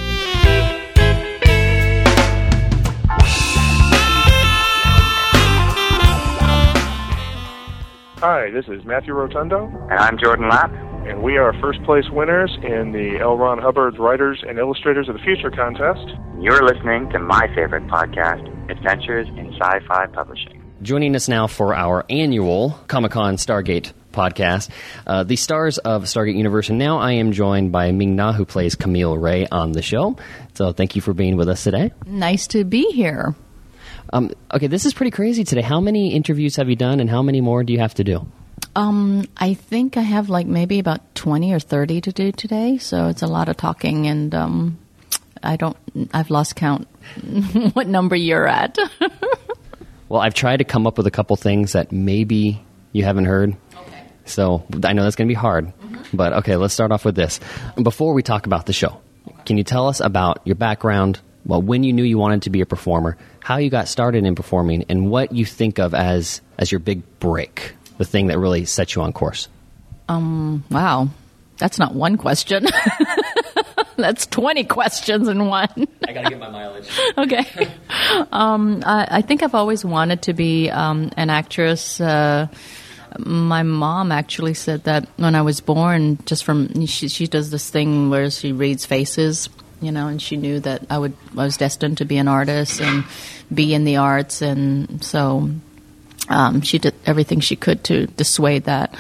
Hi, this is Matthew Rotundo. And I'm Jordan Lapp. And we are first place winners in the L. Ron Hubbard's Writers and Illustrators of the Future contest. You're listening to my favorite podcast, Adventures in Sci-Fi Publishing. Joining us now for our annual Comic-Con Stargate podcast, uh, the stars of Stargate Universe, and now I am joined by Ming Na, who plays Camille Ray on the show. So thank you for being with us today. Nice to be here. Um, okay, this is pretty crazy today. How many interviews have you done, and how many more do you have to do? Um, I think I have like maybe about twenty or thirty to do today, so it's a lot of talking, and um, I don't, I've lost count what number you're at. Well, I've tried to come up with a couple things that maybe you haven't heard. Okay. So I know that's going to be hard, mm-hmm. but okay, let's start off with this. Before we talk about the show, can you tell us about your background, well, when you knew you wanted to be a performer, how you got started in performing, and what you think of as, as your big break? The thing that really set you on course? Um, wow. That's not one question. That's twenty questions in one. I gotta get my mileage. Okay. Um, I, I think I've always wanted to be um, an actress. Uh, my mom actually said that when I was born, just from she, she does this thing where she reads faces, you know, and she knew that I would I was destined to be an artist and be in the arts, and so um, she did everything she could to dissuade that.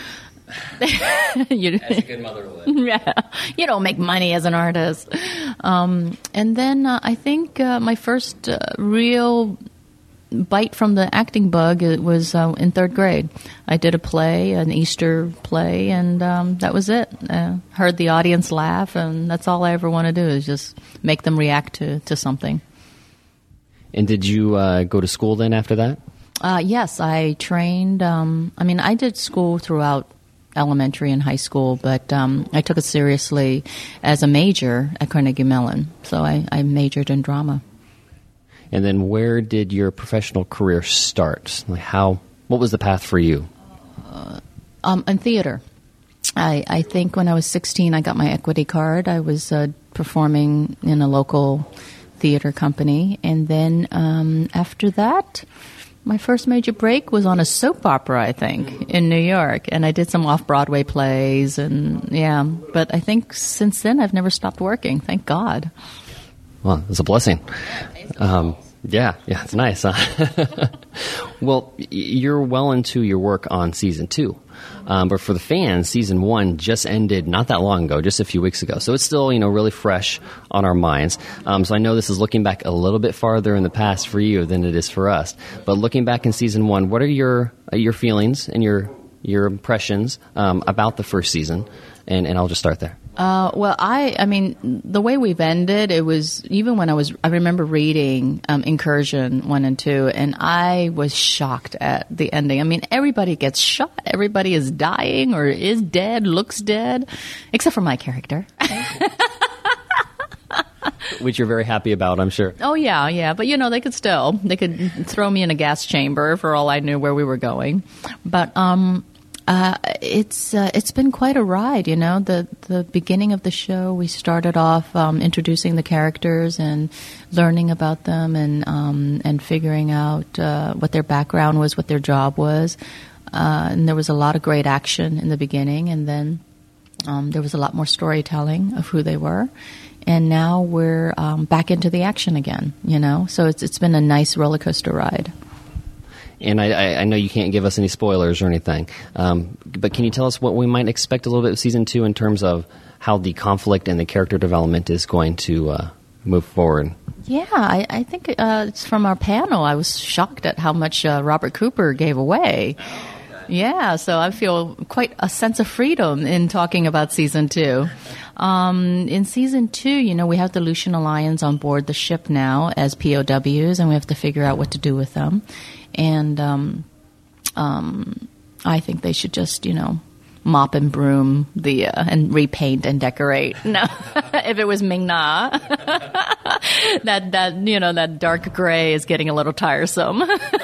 you, As a good mother would. Yeah, you don't make money as an artist. Um, and then uh, I think uh, my first uh, real bite from the acting bug it was uh, in third grade. I did a play, an Easter play, and um, that was it. Uh, heard the audience laugh, and that's all I ever want to do is just make them react to, to something. And did you uh, go to school then after that? Uh, yes, I trained. Um, I mean, I did school throughout elementary and high school, but um, I took it seriously as a major at Carnegie Mellon. So I, I majored in drama. And then where did your professional career start? Like how? What was the path for you? Uh, um, in theater. I, I think when I was sixteen, I got my equity card. I was uh, performing in a local theater company. And then um, after that, my first major break was on a soap opera, I think, in New York. And I did some off-Broadway plays. And yeah, but I think since then I've never stopped working. Thank God. Well, it's a blessing. Um, yeah, yeah, it's nice, huh? Well, you're well into your work on season two. Um, but for the fans, season one just ended not that long ago, just a few weeks ago. So it's still, you know, really fresh on our minds. Um, so I know this is looking back a little bit farther in the past for you than it is for us. But looking back in season one, what are your uh, your feelings and your your impressions um, about the first season? And, and I'll just start there. Uh, well, I, I mean, the way we've ended, it was, even when I was, I remember reading um, Incursion one and two, and I was shocked at the ending. I mean, everybody gets shot. Everybody is dying or is dead, looks dead, except for my character. Which you're very happy about, I'm sure. Oh, yeah, yeah. But, you know, they could still, they could throw me in a gas chamber for all I knew where we were going. But, um... Uh, it's uh, it's been quite a ride, you know. The the beginning of the show, we started off um, introducing the characters and learning about them and um, and figuring out uh, what their background was, what their job was. Uh, and there was a lot of great action in the beginning, and then um, there was a lot more storytelling of who they were. And now we're um, back into the action again, you know. So it's it's been a nice roller coaster ride. And I, I know you can't give us any spoilers or anything, um, but can you tell us what we might expect a little bit of season two in terms of how the conflict and the character development is going to uh, move forward? Yeah, I, I think uh, it's from our panel. I was shocked at how much uh, Robert Cooper gave away. Yeah, so I feel quite a sense of freedom in talking about season two. Um, in season two, you know, we have the Lucian Alliance on board the ship now as P O Ws, and we have to figure out what to do with them. And um, um, I think they should just, you know, mop and broom the uh, and repaint and decorate. No, if it was Ming-Na, that that you know that dark gray is getting a little tiresome.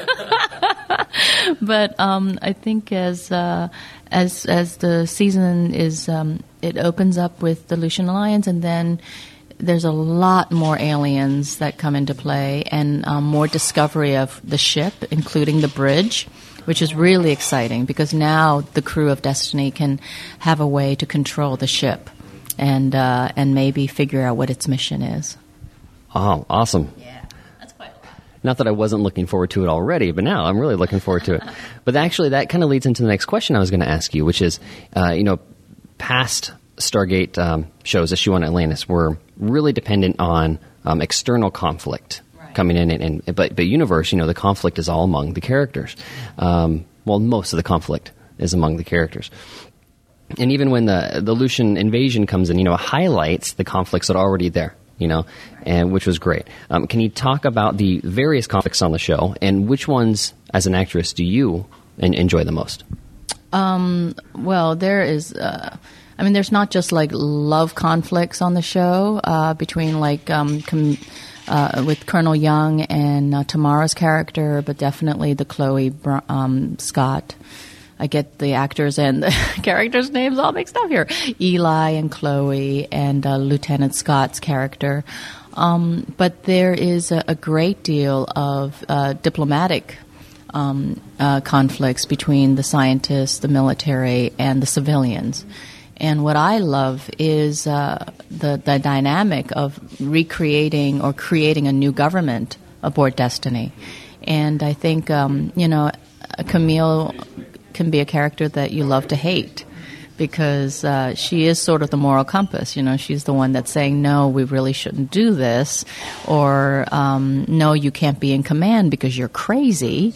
But um, I think as uh, as as the season is, um, it opens up with the Lucian Alliance, and then there's a lot more aliens that come into play, and um, more discovery of the ship, including the bridge, which is really exciting because now the crew of Destiny can have a way to control the ship and uh, and maybe figure out what its mission is. Oh, awesome. Yeah, that's quite a lot. Not that I wasn't looking forward to it already, but now I'm really looking forward to it. But actually, that kind of leads into the next question I was going to ask you, which is, uh, you know, past Stargate um, shows, S G one Atlantis, were really dependent on um, external conflict right. coming in. And, and but but Universe, you know, the conflict is all among the characters. Um, well, most of the conflict is among the characters. And even when the the Lucian invasion comes in, you know, it highlights the conflicts that are already there, you know, and which was great. Um, can you talk about the various conflicts on the show and which ones, as an actress, do you en- enjoy the most? Um, well, there is... Uh I mean, there's not just like love conflicts on the show uh, between like um, com- uh, with Colonel Young and uh, Tamara's character, but definitely the Chloe Br- um, Scott I get the actors and the characters' names all mixed up here. Eli and Chloe and uh, Lieutenant Scott's character. Um, but there is a, a great deal of uh, diplomatic um, uh, conflicts between the scientists, the military, and the civilians. And what I love is uh, the, the dynamic of recreating or creating a new government aboard Destiny. And I think, um, you know, Camille can be a character that you love to hate because uh, she is sort of the moral compass. You know, she's the one that's saying, no, we really shouldn't do this, or um, no, you can't be in command because you're crazy.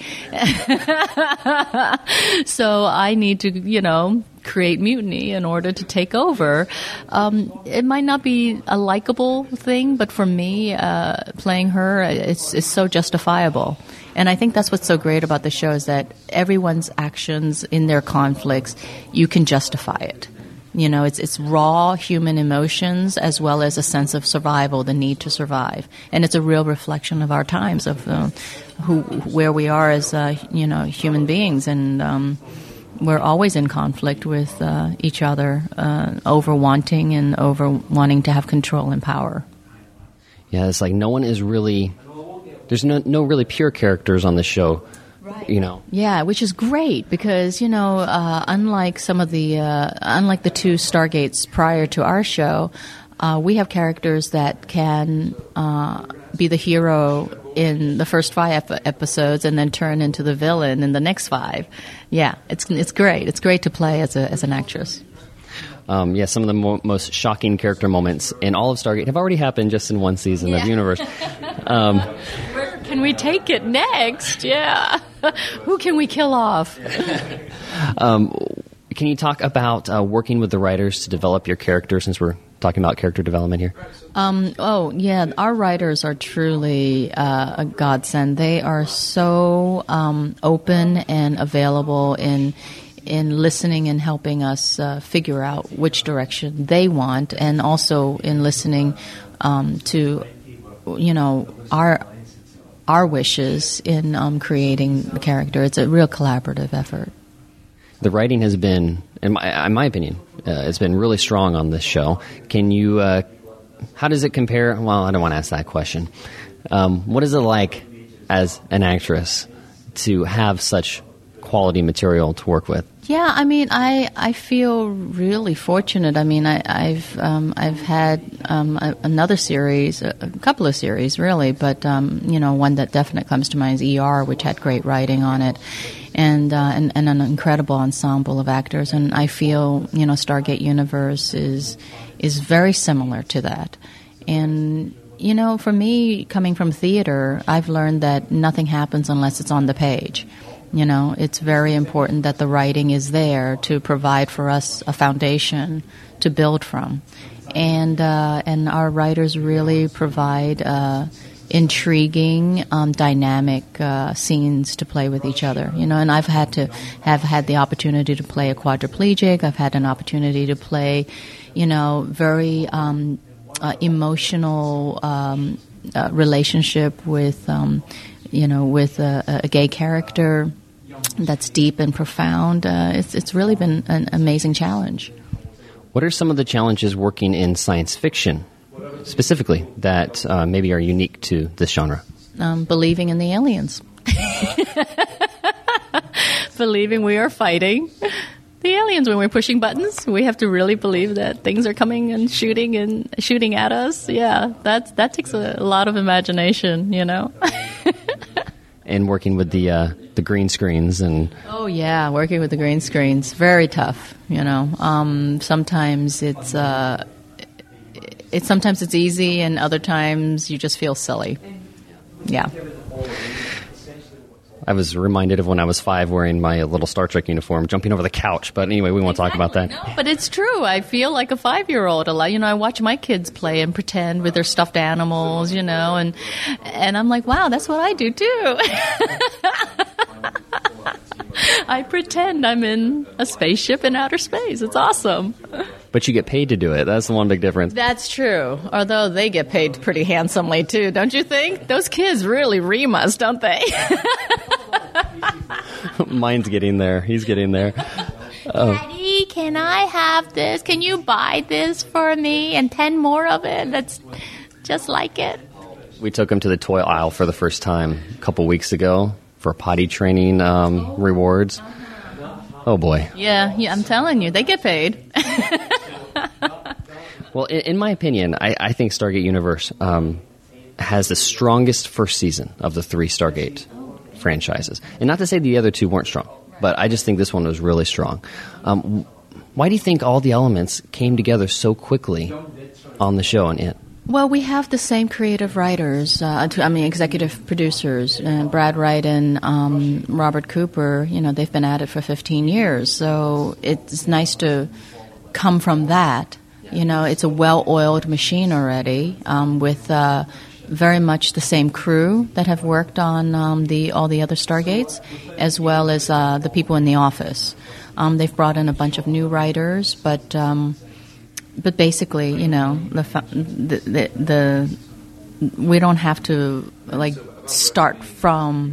So I need to, you know, create mutiny in order to take over. Um, it might not be a likable thing, but for me, uh, playing her, it's, it's so justifiable. And I think that's what's so great about the show is that everyone's actions in their conflicts, you can justify it. You know, it's it's raw human emotions as well as a sense of survival, the need to survive. And it's a real reflection of our times, of uh, who where we are as, uh, you know, human beings. And um, we're always in conflict with uh, each other, uh, over wanting and over wanting to have control and power. Yeah, it's like no one is really... There's no no really pure characters on the show, right. You know. Yeah, which is great because, you know, uh, unlike some of the, uh, unlike the two Stargates prior to our show, uh, we have characters that can uh, be the hero in the first five ep- episodes and then turn into the villain in the next five. Yeah, it's it's great. It's great to play as a as an actress. Um, yeah, some of the mo- most shocking character moments in all of Stargate have already happened just in one season yeah. of Universe. Um, Where can we take it next? Yeah. Who can we kill off? um, can you talk about uh, working with the writers to develop your character, since we're talking about character development here? Um, oh, yeah. Our writers are truly uh, a godsend. They are so um, open and available in in listening and helping us uh, figure out which direction they want, and also in listening um, to, you know, our our wishes in um, creating the character. It's a real collaborative effort. The writing has been, in my, in my opinion, uh, it's been really strong on this show. Can you, uh, how does it compare? Well, I don't want to ask that question. Um, what is it like as an actress to have such quality material to work with? Yeah, I mean, I, I feel really fortunate. I mean, I, I've um, I've had um, a, another series, a, a couple of series, really, but um, you know, one that definitely comes to mind is E R, which had great writing on it, and, uh, and and an incredible ensemble of actors. And I feel, you know, Stargate Universe is is very similar to that. And you know, for me, coming from theater, I've learned that nothing happens unless it's on the page. You know, it's very important that the writing is there to provide for us a foundation to build from. And uh, and our writers really provide uh, intriguing, um, dynamic uh, scenes to play with each other. You know, and I've had to have had the opportunity to play a quadriplegic. I've had an opportunity to play, you know, very um, uh, emotional um, uh, relationship with, um, you know, with a, a gay character that's deep and profound. Uh, it's it's really been an amazing challenge. What are some of the challenges working in science fiction, specifically, that uh, maybe are unique to this genre? Um, believing in the aliens. Believing we are fighting the aliens when we're pushing buttons. We have to really believe that things are coming and shooting and shooting at us. Yeah, that's, that takes a lot of imagination, you know. And working with the uh, the green screens and oh yeah, working with the green screens, very tough. You know, um, sometimes it's uh, it's sometimes it's easy, and other times you just feel silly. Yeah. I was reminded of when I was five, wearing my little Star Trek uniform, jumping over the couch. But anyway, we won't exactly. talk about that. No, but it's true. I feel like a five-year-old a lot. You know, I watch my kids play and pretend with their stuffed animals, you know, and and I'm like, wow, that's what I do too. I pretend I'm in a spaceship in outer space. It's awesome. But you get paid to do it. That's the one big difference. That's true. Although they get paid pretty handsomely too, don't you think? Those kids really ream us, don't they? Mine's getting there. He's getting there. Oh. Daddy, can I have this? Can you buy this for me and ten more of it? That's just like it. We took him to the toy aisle for the first time a couple weeks ago for potty training um, rewards. Oh, boy. Yeah, yeah, I'm telling you, they get paid. Well, in, in my opinion, I, I think Stargate Universe um, has the strongest first season of the three Stargate franchises. And not to say the other two weren't strong, but I just think this one was really strong. Um, why do you think all the elements came together so quickly on the show and it? Well, we have the same creative writers, uh, I mean, executive producers, uh, Brad Wright and um, Robert Cooper. You know, they've been at it for fifteen years, so it's nice to come from that. You know, it's a well-oiled machine already um, with uh, very much the same crew that have worked on um, the all the other Stargates, as well as uh, the people in the office. Um, they've brought in a bunch of new writers, but... Um, But basically, you know, the, the the the we don't have to like start from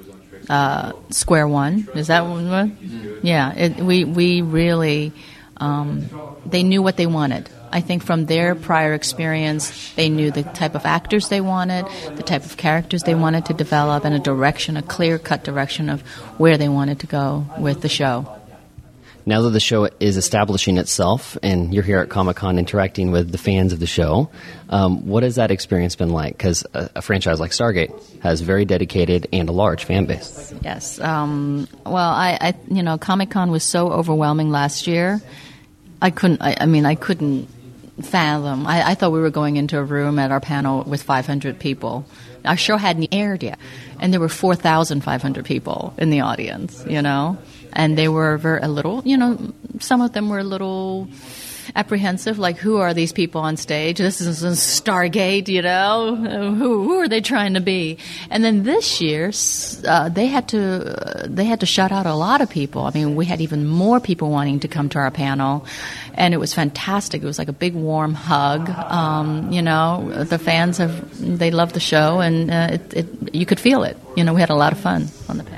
uh, square one. Is that what? Yeah, it, we we really um, they knew what they wanted. I think from their prior experience, they knew the type of actors they wanted, the type of characters they wanted to develop, and a direction, a clear-cut direction of where they wanted to go with the show. Now that the show is establishing itself and you're here at Comic-Con interacting with the fans of the show, um, what has that experience been like? Because a, a franchise like Stargate has very dedicated and a large fan base. Yes. Um, well, I, I, you know, Comic-Con was so overwhelming last year. I couldn't, I, I mean, I couldn't fathom. I, I thought we were going into a room at our panel with five hundred people. Our show hadn't aired yet, and there were four thousand five hundred people in the audience, you know? And they were very, a little, you know, some of them were a little apprehensive, like, who are these people on stage? This is a Stargate, you know? Who, who are they trying to be? And then this year, uh, they had to uh, they had to shut out a lot of people. I mean, we had even more people wanting to come to our panel, and it was fantastic. It was like a big warm hug. Um, you know, the fans have they love the show, and uh, it, it you could feel it. You know, we had a lot of fun on the panel.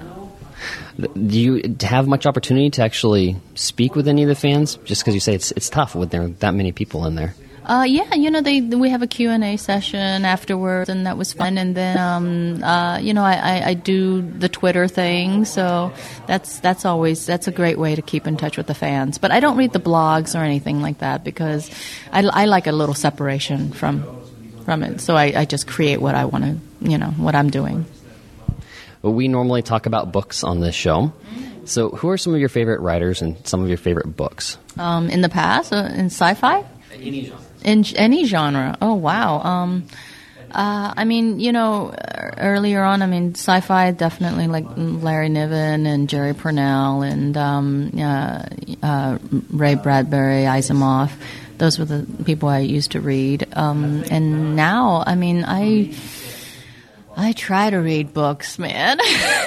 Do you have much opportunity to actually speak with any of the fans? Just because you say it's it's tough when there are that many people in there. Uh, yeah, you know, they we have a Q and A session afterwards, and that was fun. And then, um, uh, you know, I, I, I do the Twitter thing, so that's that's always that's a great way to keep in touch with the fans. But I don't read the blogs or anything like that because I, I like a little separation from from it. So I, I just create what I want to, you know, what I'm doing. We normally talk about books on this show. So who are some of your favorite writers and some of your favorite books? Um, in the past, uh, in sci-fi? Any genre. In any genre. Oh, wow. Um, uh, I mean, you know, earlier on, I mean, sci-fi, definitely like Larry Niven and Jerry Pournelle and um, uh, uh, Ray Bradbury, Asimov. Those were the people I used to read. Um, and now, I mean, I... I try to read books, man.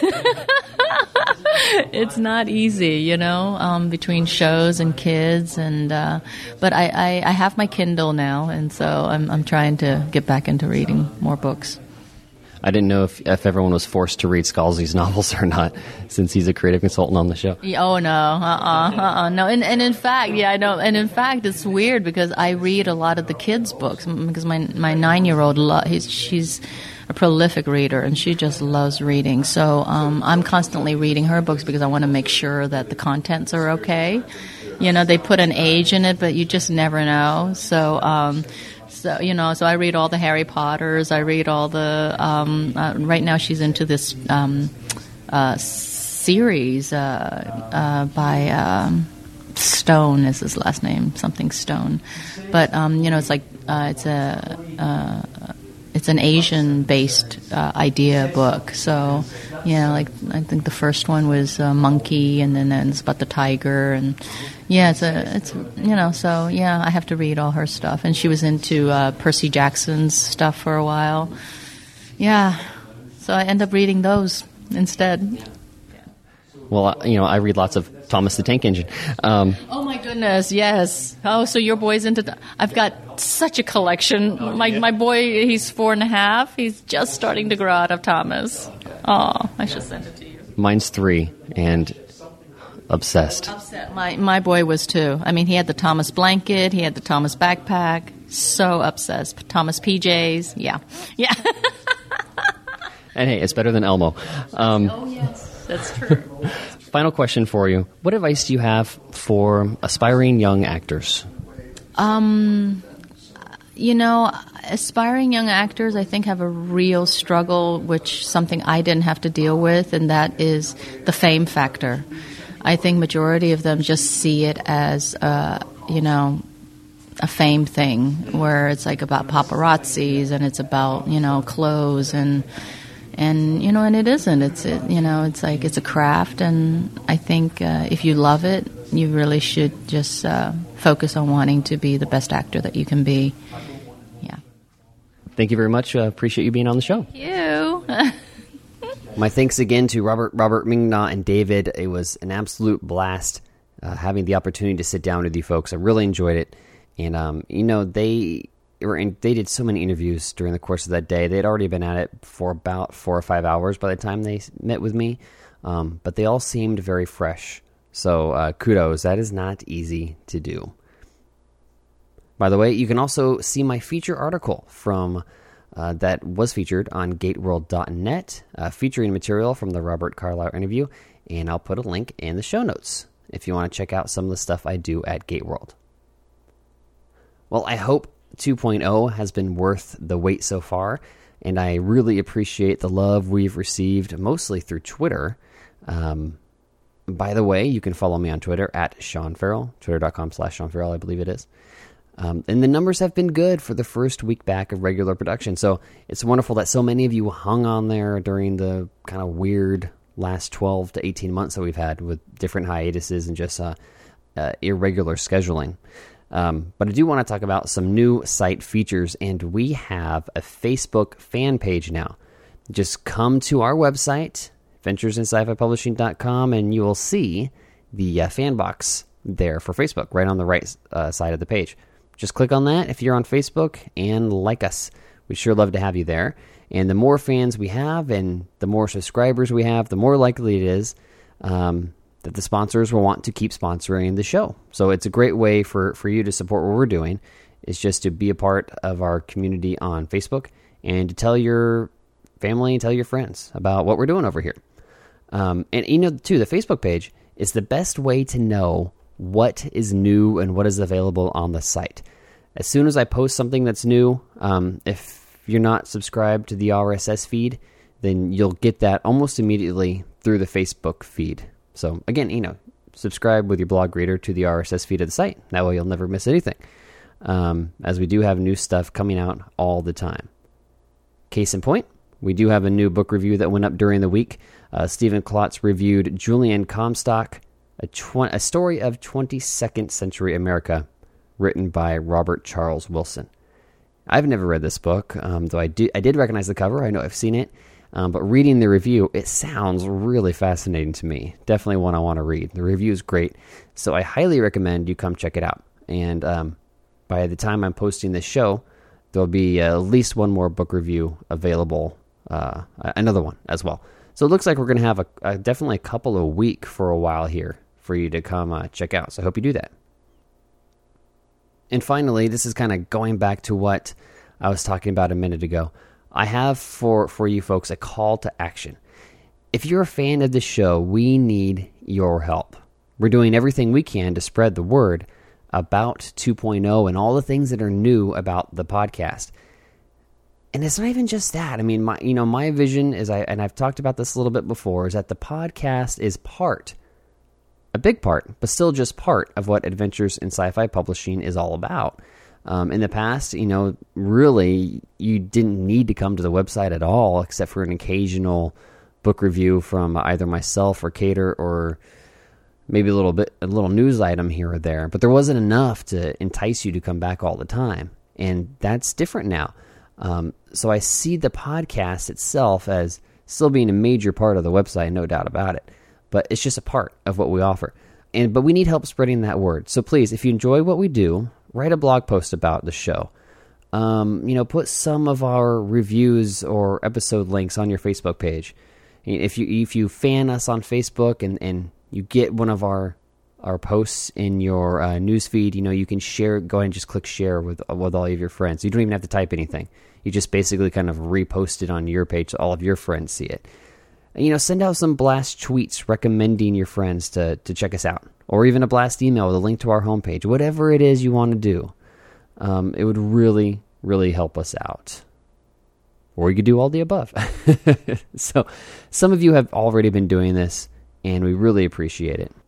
It's not easy, you know, um, between shows and kids, and uh, but I, I, I have my Kindle now, and so I'm I'm trying to get back into reading more books. I didn't know if, if everyone was forced to read Scalzi's novels or not, since he's a creative consultant on the show. Oh no, uh-uh, uh-uh, no, and and in fact, yeah, I know, and in fact, it's weird because I read a lot of the kids' books because my my nine year old, lo- he's she's. a prolific reader, and she just loves reading. So um, I'm constantly reading her books because I want to make sure that the contents are okay. You know, they put an age in it, but you just never know. So, um, so you know, so I read all the Harry Potters. I read all the. Um, uh, right now, she's into this um, uh, series uh, uh, by. Um, Stone is his last name, something Stone. But um, you know, it's like uh, it's a. Uh, It's an Asian-based uh, idea book. So, yeah, like I think the first one was uh, Monkey, and then it's about the tiger, and yeah, it's a, it's you know, so yeah, I have to read all her stuff. And she was into uh, Percy Jackson's stuff for a while. Yeah, so I end up reading those instead. Well, you know, I read lots of Thomas the Tank Engine. Um, oh my goodness, yes. Oh, so your boy's into. Th- I've got such a collection. Oh, my yeah. my boy, he's four and a half. He's just starting to grow out of Thomas. Oh, I should send it to you. Mine's three, and obsessed. Upset. My my boy was too. I mean, he had the Thomas blanket, he had the Thomas backpack. So obsessed. Thomas P Js. Yeah, yeah. And hey, it's better than Elmo. Um, oh yes, that's true. Final question for you: what advice do you have for aspiring young actors? Um, you know, aspiring young actors, I think, have a real struggle, which something I didn't have to deal with, and that is the fame factor. I think majority of them just see it as, uh, you know, a fame thing, where it's like about paparazzis and it's about, you know, clothes and and you know, and it isn't. It's it, you know, it's like it's a craft, and I think uh, if you love it, you really should just uh, focus on wanting to be the best actor that you can be. Yeah. Thank you very much. Uh, appreciate you being on the show. Thank you. My thanks again to Robert, Robert Ming-Na, and David. It was an absolute blast uh, having the opportunity to sit down with you folks. I really enjoyed it. And, um, you know, they were in, they did so many interviews during the course of that day. They had already been at it for about four or five hours by the time they met with me. Um, but they all seemed very fresh. So uh, kudos. That is not easy to do. By the way, you can also see my feature article from uh, that was featured on gateworld dot net, uh, featuring material from the Robert Carlyle interview. And I'll put a link in the show notes if you want to check out some of the stuff I do at Gateworld. Well, I hope two point oh has been worth the wait so far, and I really appreciate the love we've received, mostly through Twitter. Um, by the way, you can follow me on Twitter at Sean Farrell, twitter.com slash Sean Farrell, I believe it is. Um, and the numbers have been good for the first week back of regular production, so it's wonderful that so many of you hung on there during the kind of weird last twelve to eighteen months that we've had with different hiatuses and just uh, uh, irregular scheduling. Um, but I do want to talk about some new site features, and we have a Facebook fan page now. Just come to our website, adventures in sci fi publishing dot com, and you will see the uh, fan box there for Facebook, right on the right uh, side of the page. Just click on that if you're on Facebook and like us. We'd sure love to have you there. And the more fans we have and the more subscribers we have, the more likely it is um, that the sponsors will want to keep sponsoring the show. So it's a great way for, for you to support what we're doing, is just to be a part of our community on Facebook and to tell your family and tell your friends about what we're doing over here. Um, and, you know, too, the Facebook page is the best way to know what is new and what is available on the site. As soon as I post something that's new, um, if you're not subscribed to the R S S feed, then you'll get that almost immediately through the Facebook feed. So again, you know, subscribe with your blog reader to the R S S feed of the site. That way you'll never miss anything, um, as we do have new stuff coming out all the time. Case in point, we do have a new book review that went up during the week. Uh, Stephen Klotz reviewed Julian Comstock, a, tw- a story of twenty-second century America, written by Robert Charles Wilson. I've never read this book, um, though I, do, I did recognize the cover. I know I've seen it. Um, but reading the review, it sounds really fascinating to me. Definitely one I want to read. The review is great, so I highly recommend you come check it out. And um, by the time I'm posting this show, there'll be at least one more book review available, uh, another one as well. So it looks like we're going to have a, a definitely a couple a week for a while here for you to come uh, check out. So I hope you do that. And finally, this is kind of going back to what I was talking about a minute ago. I have for, for you folks a call to action. If you're a fan of the show, we need your help. We're doing everything we can to spread the word about two point oh and all the things that are new about the podcast. And it's not even just that. I mean, my you know, my vision is, I and I've talked about this a little bit before, is that the podcast is part, a big part, but still just part of what Adventures in Sci-Fi Publishing is all about. Um, in the past, you know, really, you didn't need to come to the website at all, except for an occasional book review from either myself or Cater, or maybe a little bit, a little news item here or there. But there wasn't enough to entice you to come back all the time, and that's different now. Um, so I see the podcast itself as still being a major part of the website, no doubt about it. But it's just a part of what we offer, and but we need help spreading that word. So please, if you enjoy what we do, write a blog post about the show. Um, you know, put some of our reviews or episode links on your Facebook page. If you if you fan us on Facebook and, and you get one of our our posts in your uh, news feed, you know, you can share. Go ahead and just click share with with all of your friends. You don't even have to type anything. You just basically kind of repost it on your page so all of your friends see it. And, you know, send out some blast tweets recommending your friends to to check us out, or even a blast email with a link to our homepage. Whatever it is you want to do, um, it would really really help us out. Or you could do all the above. So some of you have already been doing this, and we really appreciate it.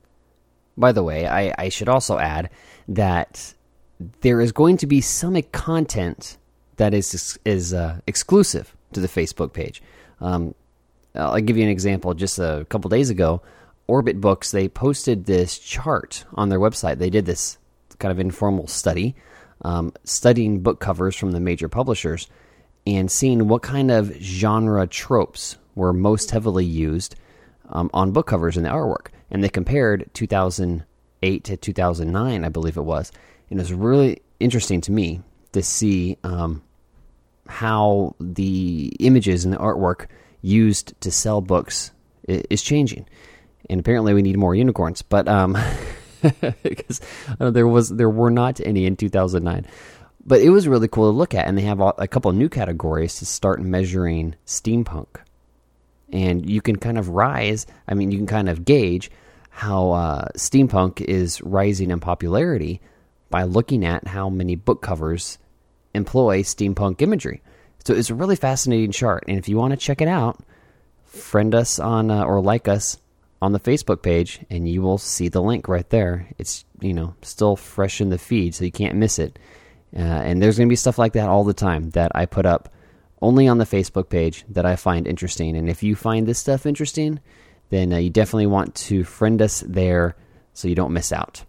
By the way, I, I should also add that there is going to be some content that is is uh, exclusive to the Facebook page. Um, I'll give you an example. Just a couple days ago, Orbit Books, they posted this chart on their website. They did this kind of informal study, um, studying book covers from the major publishers, and seeing what kind of genre tropes were most heavily used um, on book covers in the artwork. And they compared two thousand eight to two thousand nine, I believe it was. And it was really interesting to me to see um, how the images and the artwork used to sell books is changing. And apparently we need more unicorns. But um, because uh, there was there were not any in two thousand nine. But it was really cool to look at, and they have a couple of new categories to start measuring steampunk. And you can kind of rise, I mean, you can kind of gauge how uh, steampunk is rising in popularity by looking at how many book covers employ steampunk imagery. So it's a really fascinating chart, and if you want to check it out, friend us on uh, or like us on the Facebook page, and you will see the link right there. It's, you know, still fresh in the feed, so you can't miss it. Uh, and there's going to be stuff like that all the time that I put up only on the Facebook page that I find interesting. And if you find this stuff interesting, then uh, you definitely want to friend us there so you don't miss out.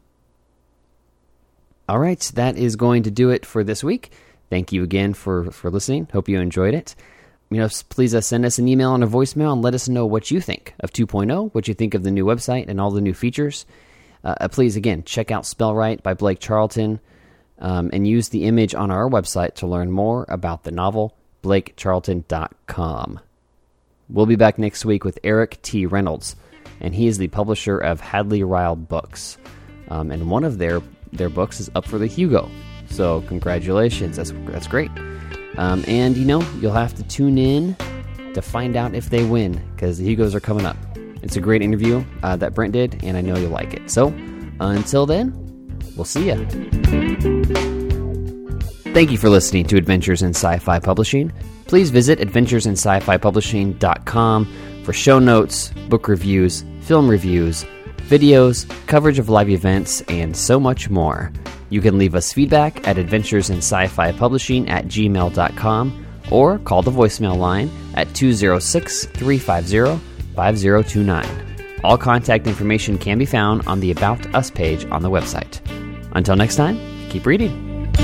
All right, that is going to do it for this week. Thank you again for, for listening. Hope you enjoyed it. You know, please uh, send us an email and a voicemail and let us know what you think of two point oh, what you think of the new website and all the new features. Uh, please, again, check out Spellwright by Blake Charlton. Um, and use the image on our website to learn more about the novel, blake charlton dot com. We'll be back next week with Eric T. Reynolds, and he is the publisher of Hadley Ryle Books. Um, and one of their, their books is up for the Hugo. So congratulations, that's, that's great. Um, and, you know, you'll have to tune in to find out if they win, because the Hugos are coming up. It's a great interview uh, that Brent did, and I know you'll like it. So, until then, we'll see ya. Thank you for listening to Adventures in Sci-Fi Publishing. Please visit adventures in sci fi publishing dot com for show notes, book reviews, film reviews, videos, coverage of live events, and so much more. You can leave us feedback at adventures in sci fi publishing at gmail dot com or call the voicemail line at two oh six, three five zero, five zero two nine. All contact information can be found on the About Us page on the website. Until next time, keep reading.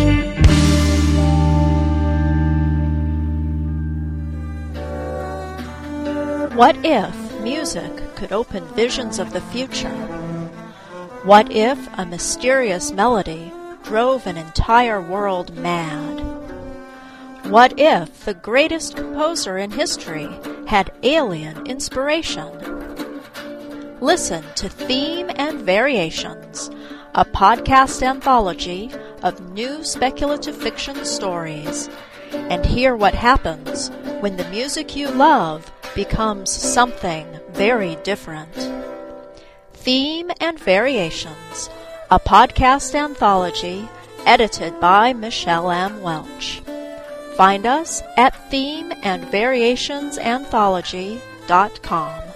What if music could open visions of the future? What if a mysterious melody drove an entire world mad? What if the greatest composer in history had alien inspiration? Listen to Theme and Variations, a podcast anthology of new speculative fiction stories, and hear what happens when the music you love becomes something very different. Theme and Variations, a podcast anthology edited by Michelle M. Welch. Find us at theme and variations anthology dot com.